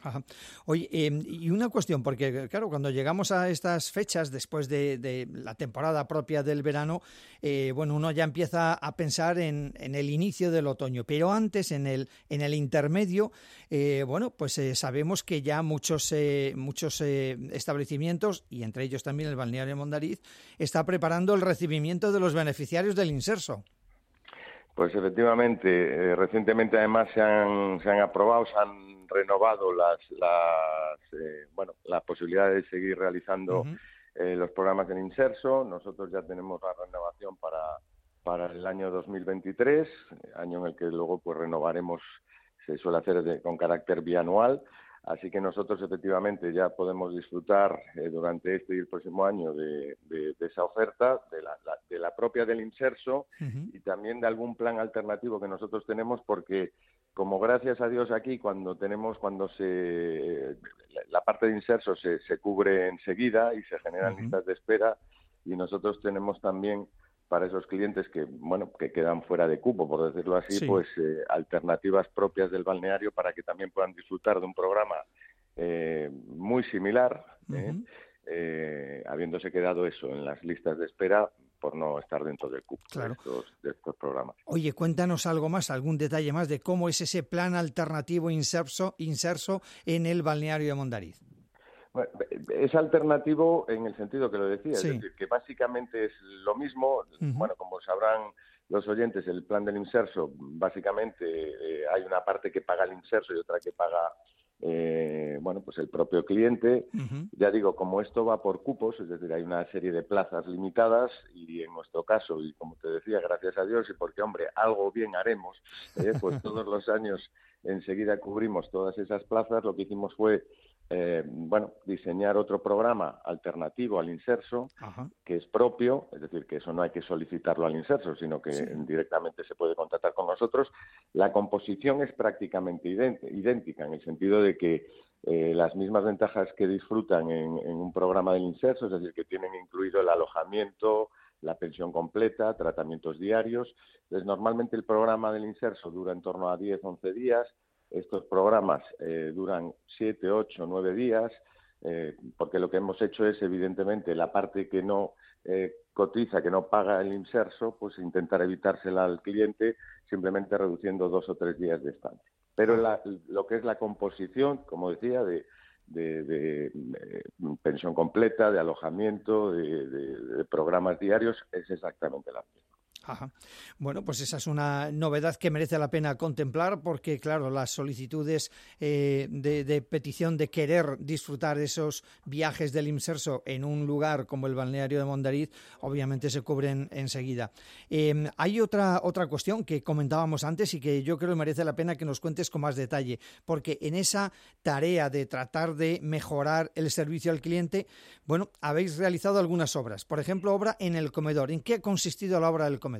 Ajá. Oye, eh, y una cuestión, porque claro, cuando llegamos a estas fechas, después de, de la temporada propia del verano, eh, bueno, uno ya empieza a pensar en, en el inicio del otoño, pero antes, en el, en el intermedio, eh, bueno, pues eh, sabemos que ya muchos, eh, muchos eh, establecimientos, y entre ellos también el balneario Mondariz, está preparando el recibimiento de los beneficiarios del inserso. Pues efectivamente, eh, recientemente además se han, se han aprobado, se han renovado las, las eh, bueno, la posibilidad de seguir realizando uh-huh. eh, los programas del Inserso. Nosotros ya tenemos la renovación para, para el año dos mil veintitrés, año en el que luego pues renovaremos, se suele hacer de, con carácter bianual. Así que nosotros efectivamente ya podemos disfrutar eh, durante este y el próximo año de, de, de esa oferta, de la, la, de la propia del Inserso uh-huh. y también de algún plan alternativo que nosotros tenemos, porque como gracias a Dios aquí cuando tenemos, cuando se la, la parte de Inserso se, se cubre enseguida y se generan uh-huh. listas de espera, y nosotros tenemos también para esos clientes que bueno que quedan fuera de cupo, por decirlo así, sí. pues eh, alternativas propias del balneario para que también puedan disfrutar de un programa eh, muy similar, uh-huh. eh, eh, habiéndose quedado eso en las listas de espera por no estar dentro del cupo claro. de, estos, de estos programas. Oye, cuéntanos algo más, algún detalle más de cómo es ese plan alternativo inserso, inserso en el balneario de Mondariz. Bueno, es alternativo en el sentido que lo decía, sí. es decir, que básicamente es lo mismo. Uh-huh. Bueno, como sabrán los oyentes, el plan del Inserso, básicamente eh, hay una parte que paga el Inserso y otra que paga eh, bueno, pues el propio cliente. Uh-huh. Ya digo, como esto va por cupos, es decir, hay una serie de plazas limitadas y en nuestro caso, y como te decía, gracias a Dios y porque, hombre, algo bien haremos, eh, pues todos los años enseguida cubrimos todas esas plazas. Lo que hicimos fue Eh, bueno, diseñar otro programa alternativo al Inserso, Ajá. que es propio, es decir, que eso no hay que solicitarlo al Inserso, sino que sí. directamente se puede contactar con nosotros. La composición es prácticamente idéntica, en el sentido de que eh, las mismas ventajas que disfrutan en, en un programa del Inserso, es decir, que tienen incluido el alojamiento, la pensión completa, tratamientos diarios. Entonces, normalmente el programa del Inserso dura en torno a diez, once días. Estos programas eh, duran siete, ocho, nueve días, eh, porque lo que hemos hecho es, evidentemente, la parte que no eh, cotiza, que no paga el Inserso, pues intentar evitársela al cliente, simplemente reduciendo dos o tres días de estancia. Pero la, lo que es la composición, como decía, de, de, de, de pensión completa, de alojamiento, de, de, de programas diarios, es exactamente la misma. Ajá. Bueno, pues esa es una novedad que merece la pena contemplar porque, claro, las solicitudes eh, de, de petición de querer disfrutar de esos viajes del Inserso en un lugar como el balneario de Mondariz, obviamente se cubren enseguida. Eh, hay otra, otra cuestión que comentábamos antes y que yo creo que merece la pena que nos cuentes con más detalle, porque en esa tarea de tratar de mejorar el servicio al cliente, bueno, habéis realizado algunas obras. Por ejemplo, obra en el comedor. ¿En qué ha consistido la obra del comedor?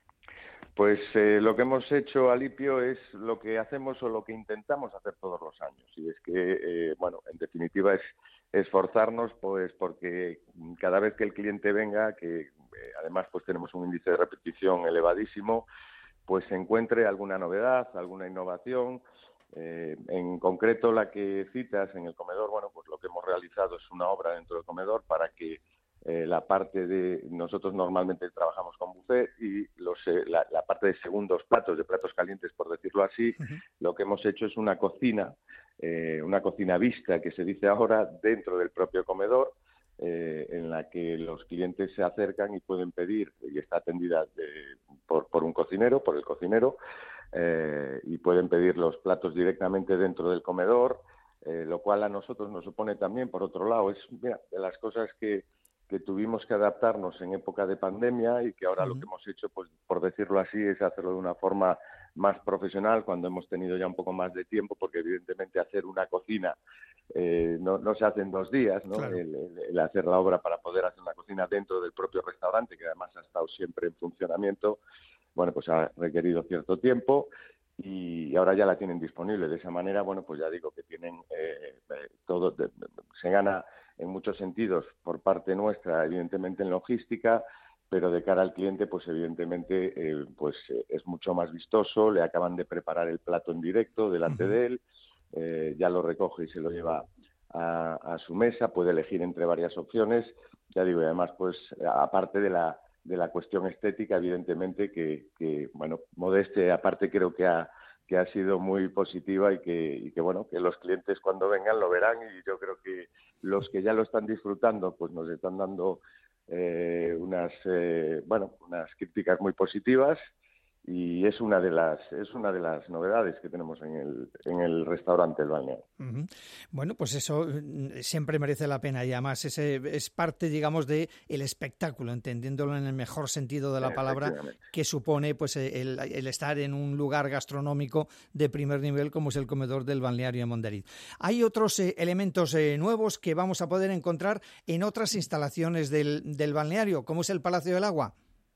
Pues eh, lo que hemos hecho, Alipio, es lo que hacemos o lo que intentamos hacer todos los años. Y es que, eh, bueno, en definitiva es esforzarnos, pues porque cada vez que el cliente venga, que eh, además pues tenemos un índice de repetición elevadísimo, pues se encuentre alguna novedad, alguna innovación. Eh, en concreto, la que citas en el comedor, bueno, pues lo que hemos realizado es una obra dentro del comedor para que Eh, la parte de, nosotros normalmente trabajamos con buffet y los, eh, la, la parte de segundos platos, de platos calientes, por decirlo así, uh-huh. lo que hemos hecho es una cocina, eh, una cocina vista, que se dice ahora, dentro del propio comedor, eh, en la que los clientes se acercan y pueden pedir, y está atendida de, por, por un cocinero, por el cocinero, eh, y pueden pedir los platos directamente dentro del comedor, eh, lo cual a nosotros nos supone también, por otro lado, es mira, de las cosas que que tuvimos que adaptarnos en época de pandemia y que ahora uh-huh. lo que hemos hecho, pues por decirlo así, es hacerlo de una forma más profesional cuando hemos tenido ya un poco más de tiempo, porque evidentemente hacer una cocina eh, no, no se hace en dos días, ¿no? Claro. El, el, el hacer la obra para poder hacer una cocina dentro del propio restaurante, que además ha estado siempre en funcionamiento, bueno, pues ha requerido cierto tiempo y ahora ya la tienen disponible. De esa manera, bueno, pues ya digo que tienen eh, eh, todo, de, se gana en muchos sentidos por parte nuestra, evidentemente en logística, pero de cara al cliente, pues evidentemente eh, pues eh, es mucho más vistoso, le acaban de preparar el plato en directo delante uh-huh. de él, eh, ya lo recoge y se lo lleva a, a su mesa, puede elegir entre varias opciones, ya digo, y además, pues, aparte de la, de la cuestión estética, evidentemente, que, que bueno, Modeste, aparte creo que ha, que ha sido muy positiva y que, y que, bueno, que los clientes cuando vengan lo verán, y yo creo que los que ya lo están disfrutando, pues nos están dando eh, unas, eh, bueno, unas críticas muy positivas. Y es una de las es una de las novedades que tenemos en el en el restaurante El Balneario. Uh-huh. Bueno, pues eso siempre merece la pena, y además ese es parte, digamos, de el espectáculo, entendiéndolo en el mejor sentido de la palabra, que supone pues el, el estar en un lugar gastronómico de primer nivel como es el comedor del Balneario de Mondariz. Hay otros eh, elementos eh, nuevos que vamos a poder encontrar en otras instalaciones del, del balneario, como es el Palacio del Agua.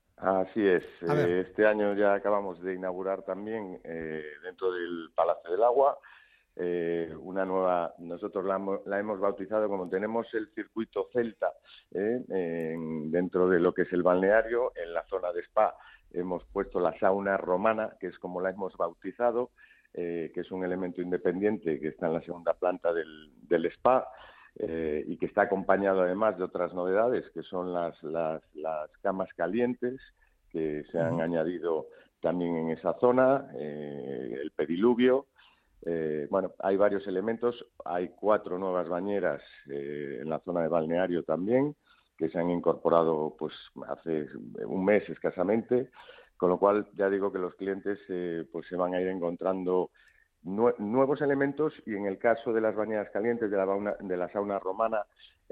Así es. Eh, este año ya acabamos de inaugurar también eh, dentro del Palacio del Agua eh, una nueva, nosotros la, la hemos bautizado como tenemos el circuito Celta eh, en, dentro de lo que es el balneario. En la zona de spa hemos puesto la sauna romana, que es como la hemos bautizado, eh, que es un elemento independiente que está en la segunda planta del, del spa. Eh, y que está acompañado además de otras novedades, que son las, las, las camas calientes, que se han uh-huh. añadido también en esa zona, eh, el pediluvio. Eh, bueno, hay varios elementos, hay cuatro nuevas bañeras eh, en la zona de balneario también, que se han incorporado pues hace un mes escasamente, con lo cual ya digo que los clientes eh, pues se van a ir encontrando nuevos elementos, y en el caso de las bañeras calientes de la, bauna, de la sauna romana,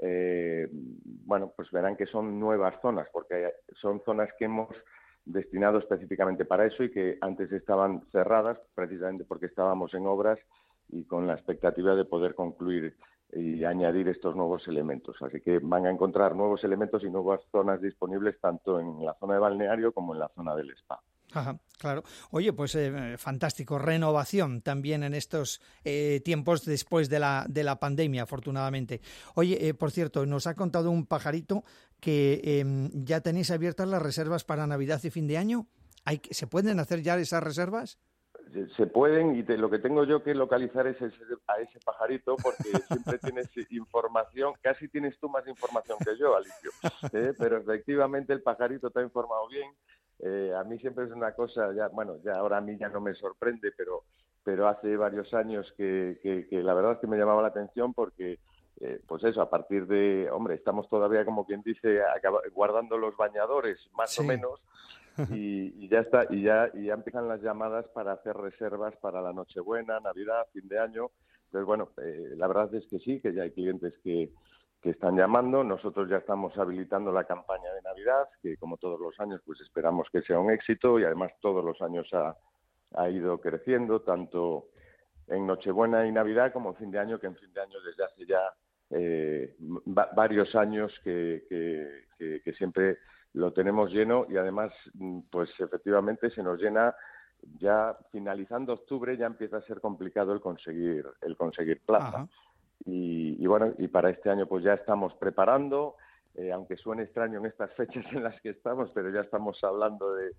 eh, bueno, pues verán que son nuevas zonas, porque son zonas que hemos destinado específicamente para eso y que antes estaban cerradas precisamente porque estábamos en obras y con la expectativa de poder concluir y añadir estos nuevos elementos. Así que van a encontrar nuevos elementos y nuevas zonas disponibles tanto en la zona de balneario como en la zona del spa. Ajá, claro. Oye, pues eh, fantástico. Renovación también en estos eh, tiempos después de la de la pandemia, afortunadamente. Oye, eh, por cierto, nos ha contado un pajarito que eh, ya tenéis abiertas las reservas para Navidad y fin de año. ¿Hay, ¿Se pueden hacer ya esas reservas? Se pueden, y te, lo que tengo yo que localizar es ese, a ese pajarito, porque siempre tienes información, casi tienes tú más información que yo, Alicio, ¿eh? Pero efectivamente el pajarito te ha informado bien. Eh, a mí siempre es una cosa, ya bueno, ya ahora a mí ya no me sorprende, pero pero hace varios años que, que, que la verdad es que me llamaba la atención porque, eh, pues eso, a partir de, hombre, estamos todavía como quien dice acaba, guardando los bañadores, más sí. o menos, y, y ya está, y ya y ya empiezan las llamadas para hacer reservas para la Nochebuena, Navidad, fin de año. Entonces, bueno, eh, la verdad es que sí, que ya hay clientes que que están llamando. Nosotros ya estamos habilitando la campaña de Navidad, que como todos los años pues esperamos que sea un éxito, y además todos los años ha, ha ido creciendo, tanto en Nochebuena y Navidad como en fin de año, que en fin de año desde hace ya eh, va, varios años que, que, que, que siempre lo tenemos lleno, y además pues efectivamente se nos llena. Ya finalizando octubre ya empieza a ser complicado el conseguir el conseguir plaza. Ajá. Y, y bueno, y para este año pues ya estamos preparando, eh, aunque suene extraño en estas fechas en las que estamos, pero ya estamos hablando de,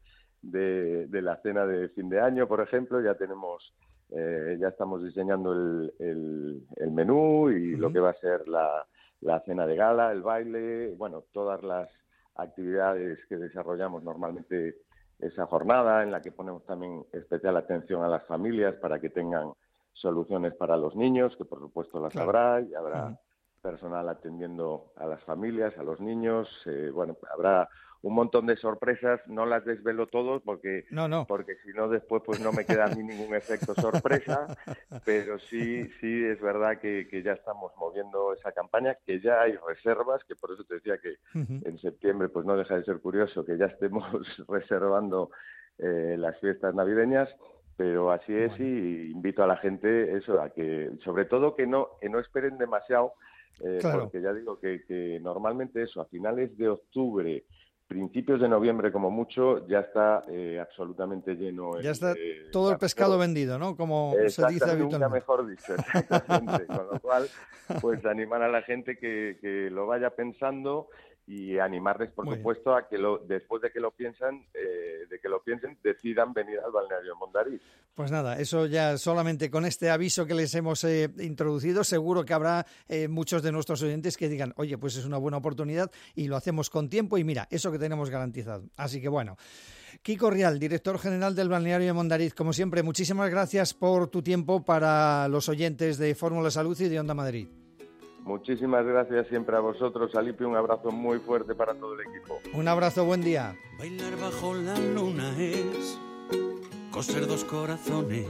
de, de la cena de fin de año, por ejemplo. Ya tenemos, eh, ya estamos diseñando el, el, el menú y uh-huh. lo que va a ser la, la cena de gala, el baile, bueno, todas las actividades que desarrollamos normalmente esa jornada, en la que ponemos también especial atención a las familias para que tengan soluciones para los niños, que por supuesto las claro. habrá, y habrá uh-huh. personal atendiendo a las familias, a los niños. Eh, bueno, habrá un montón de sorpresas, no las desvelo todos porque no, no. porque si no después pues no me queda a mí ningún efecto sorpresa, pero sí sí es verdad que, que ya estamos moviendo esa campaña, que ya hay reservas, que por eso te decía que uh-huh. en septiembre pues no deja de ser curioso que ya estemos reservando eh, las fiestas navideñas. Pero así es, bueno. Y invito a la gente eso, a que sobre todo que no que no esperen demasiado, eh, claro. porque ya digo que, que normalmente eso, a finales de octubre, principios de noviembre como mucho, ya está eh, absolutamente lleno. El, ya está eh, todo el pescado vendido, ¿no? Como se dice habitualmente. Nunca mejor dicho, exactamente. Con lo cual, pues animar a la gente que, que lo vaya pensando. y animarles, por Muy supuesto, a que lo, después de que lo piensan, eh, de que lo piensen, decidan venir al balneario de Mondariz. Pues nada, eso ya solamente con este aviso que les hemos eh, introducido, seguro que habrá eh, muchos de nuestros oyentes que digan, oye, pues es una buena oportunidad y lo hacemos con tiempo y mira, eso que tenemos garantizado. Así que bueno, Kiko Rial, director general del balneario de Mondariz, como siempre, muchísimas gracias por tu tiempo para los oyentes de Fórmula Salud y de Onda Madrid. Muchísimas gracias siempre a vosotros, Alipio, un abrazo muy fuerte para todo el equipo. Un abrazo, buen día. Bailar bajo la luna es coser dos corazones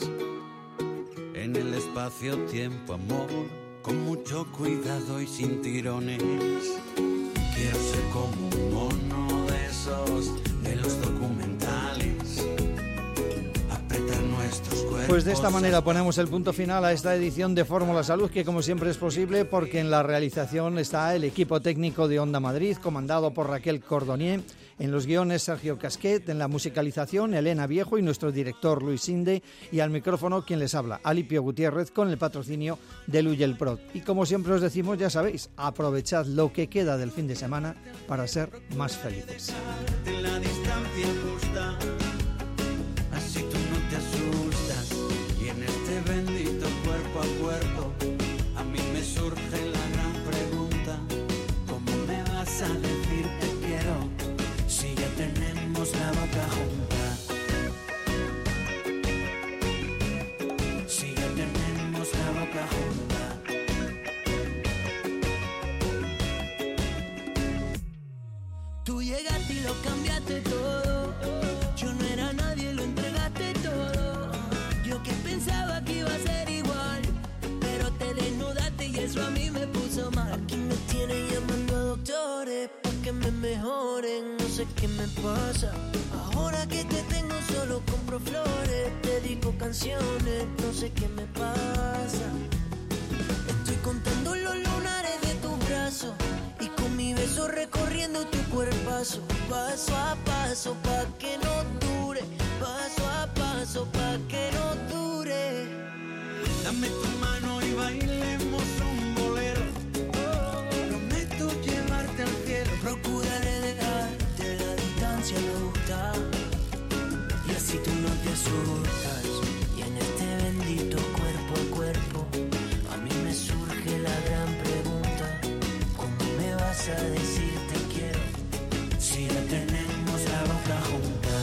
en el espacio-tiempo, amor, con mucho cuidado y sin tirones. Quiero ser como un mono de esos de los documentales, apretar nuestros cuerpos. Pues de esta manera ponemos el punto final a esta edición de Fórmula Salud, que como siempre es posible porque en la realización está el equipo técnico de Onda Madrid, comandado por Raquel Cordonier, en los guiones Sergio Casquet, en la musicalización Elena Viejo y nuestro director Luis Inde, y al micrófono quien les habla, Alipio Gutiérrez, con el patrocinio de Luyel Prod. Y como siempre os decimos, ya sabéis, aprovechad lo que queda del fin de semana para ser más felices. De la distancia justa, así tú no te asustas, y en este bendito cuerpo a cuerpo a mí me surge la gran pregunta: ¿cómo me vas a decir te quiero si ya tenemos la boca junta? Si ya tenemos la boca junta. Tú llegaste y lo cambiaste todo. Yo no era nadie, lo entregaste todo. Yo que pensaba que iba a ser igual, pero te desnudaste y eso a mí me puso mal. Aquí me tienen llamando a doctores pa' que me mejoren, no sé qué me pasa. Ahora que te tengo solo compro flores, dedico canciones, no sé qué me pasa. Estoy contando los lunares de tus brazos y con mi beso recorriendo tu cuerpazo, paso a paso pa' que no dure, paso a paso pa' que no dure. Dame tu mano y bailemos un bolero, oh, prometo llevarte al cielo. Procuraré dejarte la distancia justa, y así tú no te asustas. Y en este bendito cuerpo a cuerpo a mí me surge la gran pregunta: ¿cómo me vas a decir te quiero si ya tenemos la boca junta?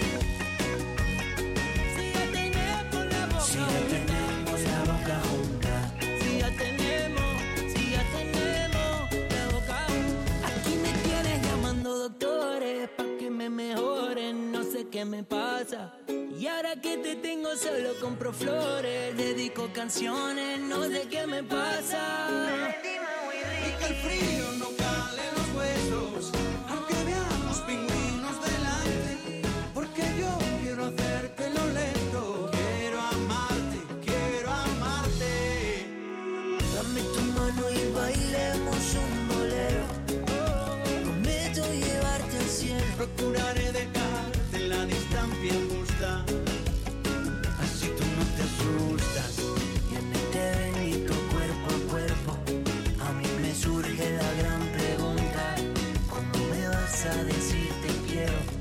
Si ya tenemos la boca, si ya tenemos la boca junta, si ya tenemos, si ya tenemos la boca junta. Aquí me tienes llamando doctores pa' que me mejoren, no sé qué me pasa. Y ahora que te tengo solo compro flores, dedico canciones, no sé qué me pasa. Y que el frío no cale los huesos, aunque veamos pingüinos delante, porque yo quiero hacértelo lento. Quiero amarte, quiero amarte. Dame tu mano y bailemos un bolero, prometo llevarte al cielo. Procuraré dejarte la distancia justa, así tú no te asustas. Y en este bendito cuerpo a cuerpo a mí me surge la gran pregunta: ¿cómo me vas a decir te quiero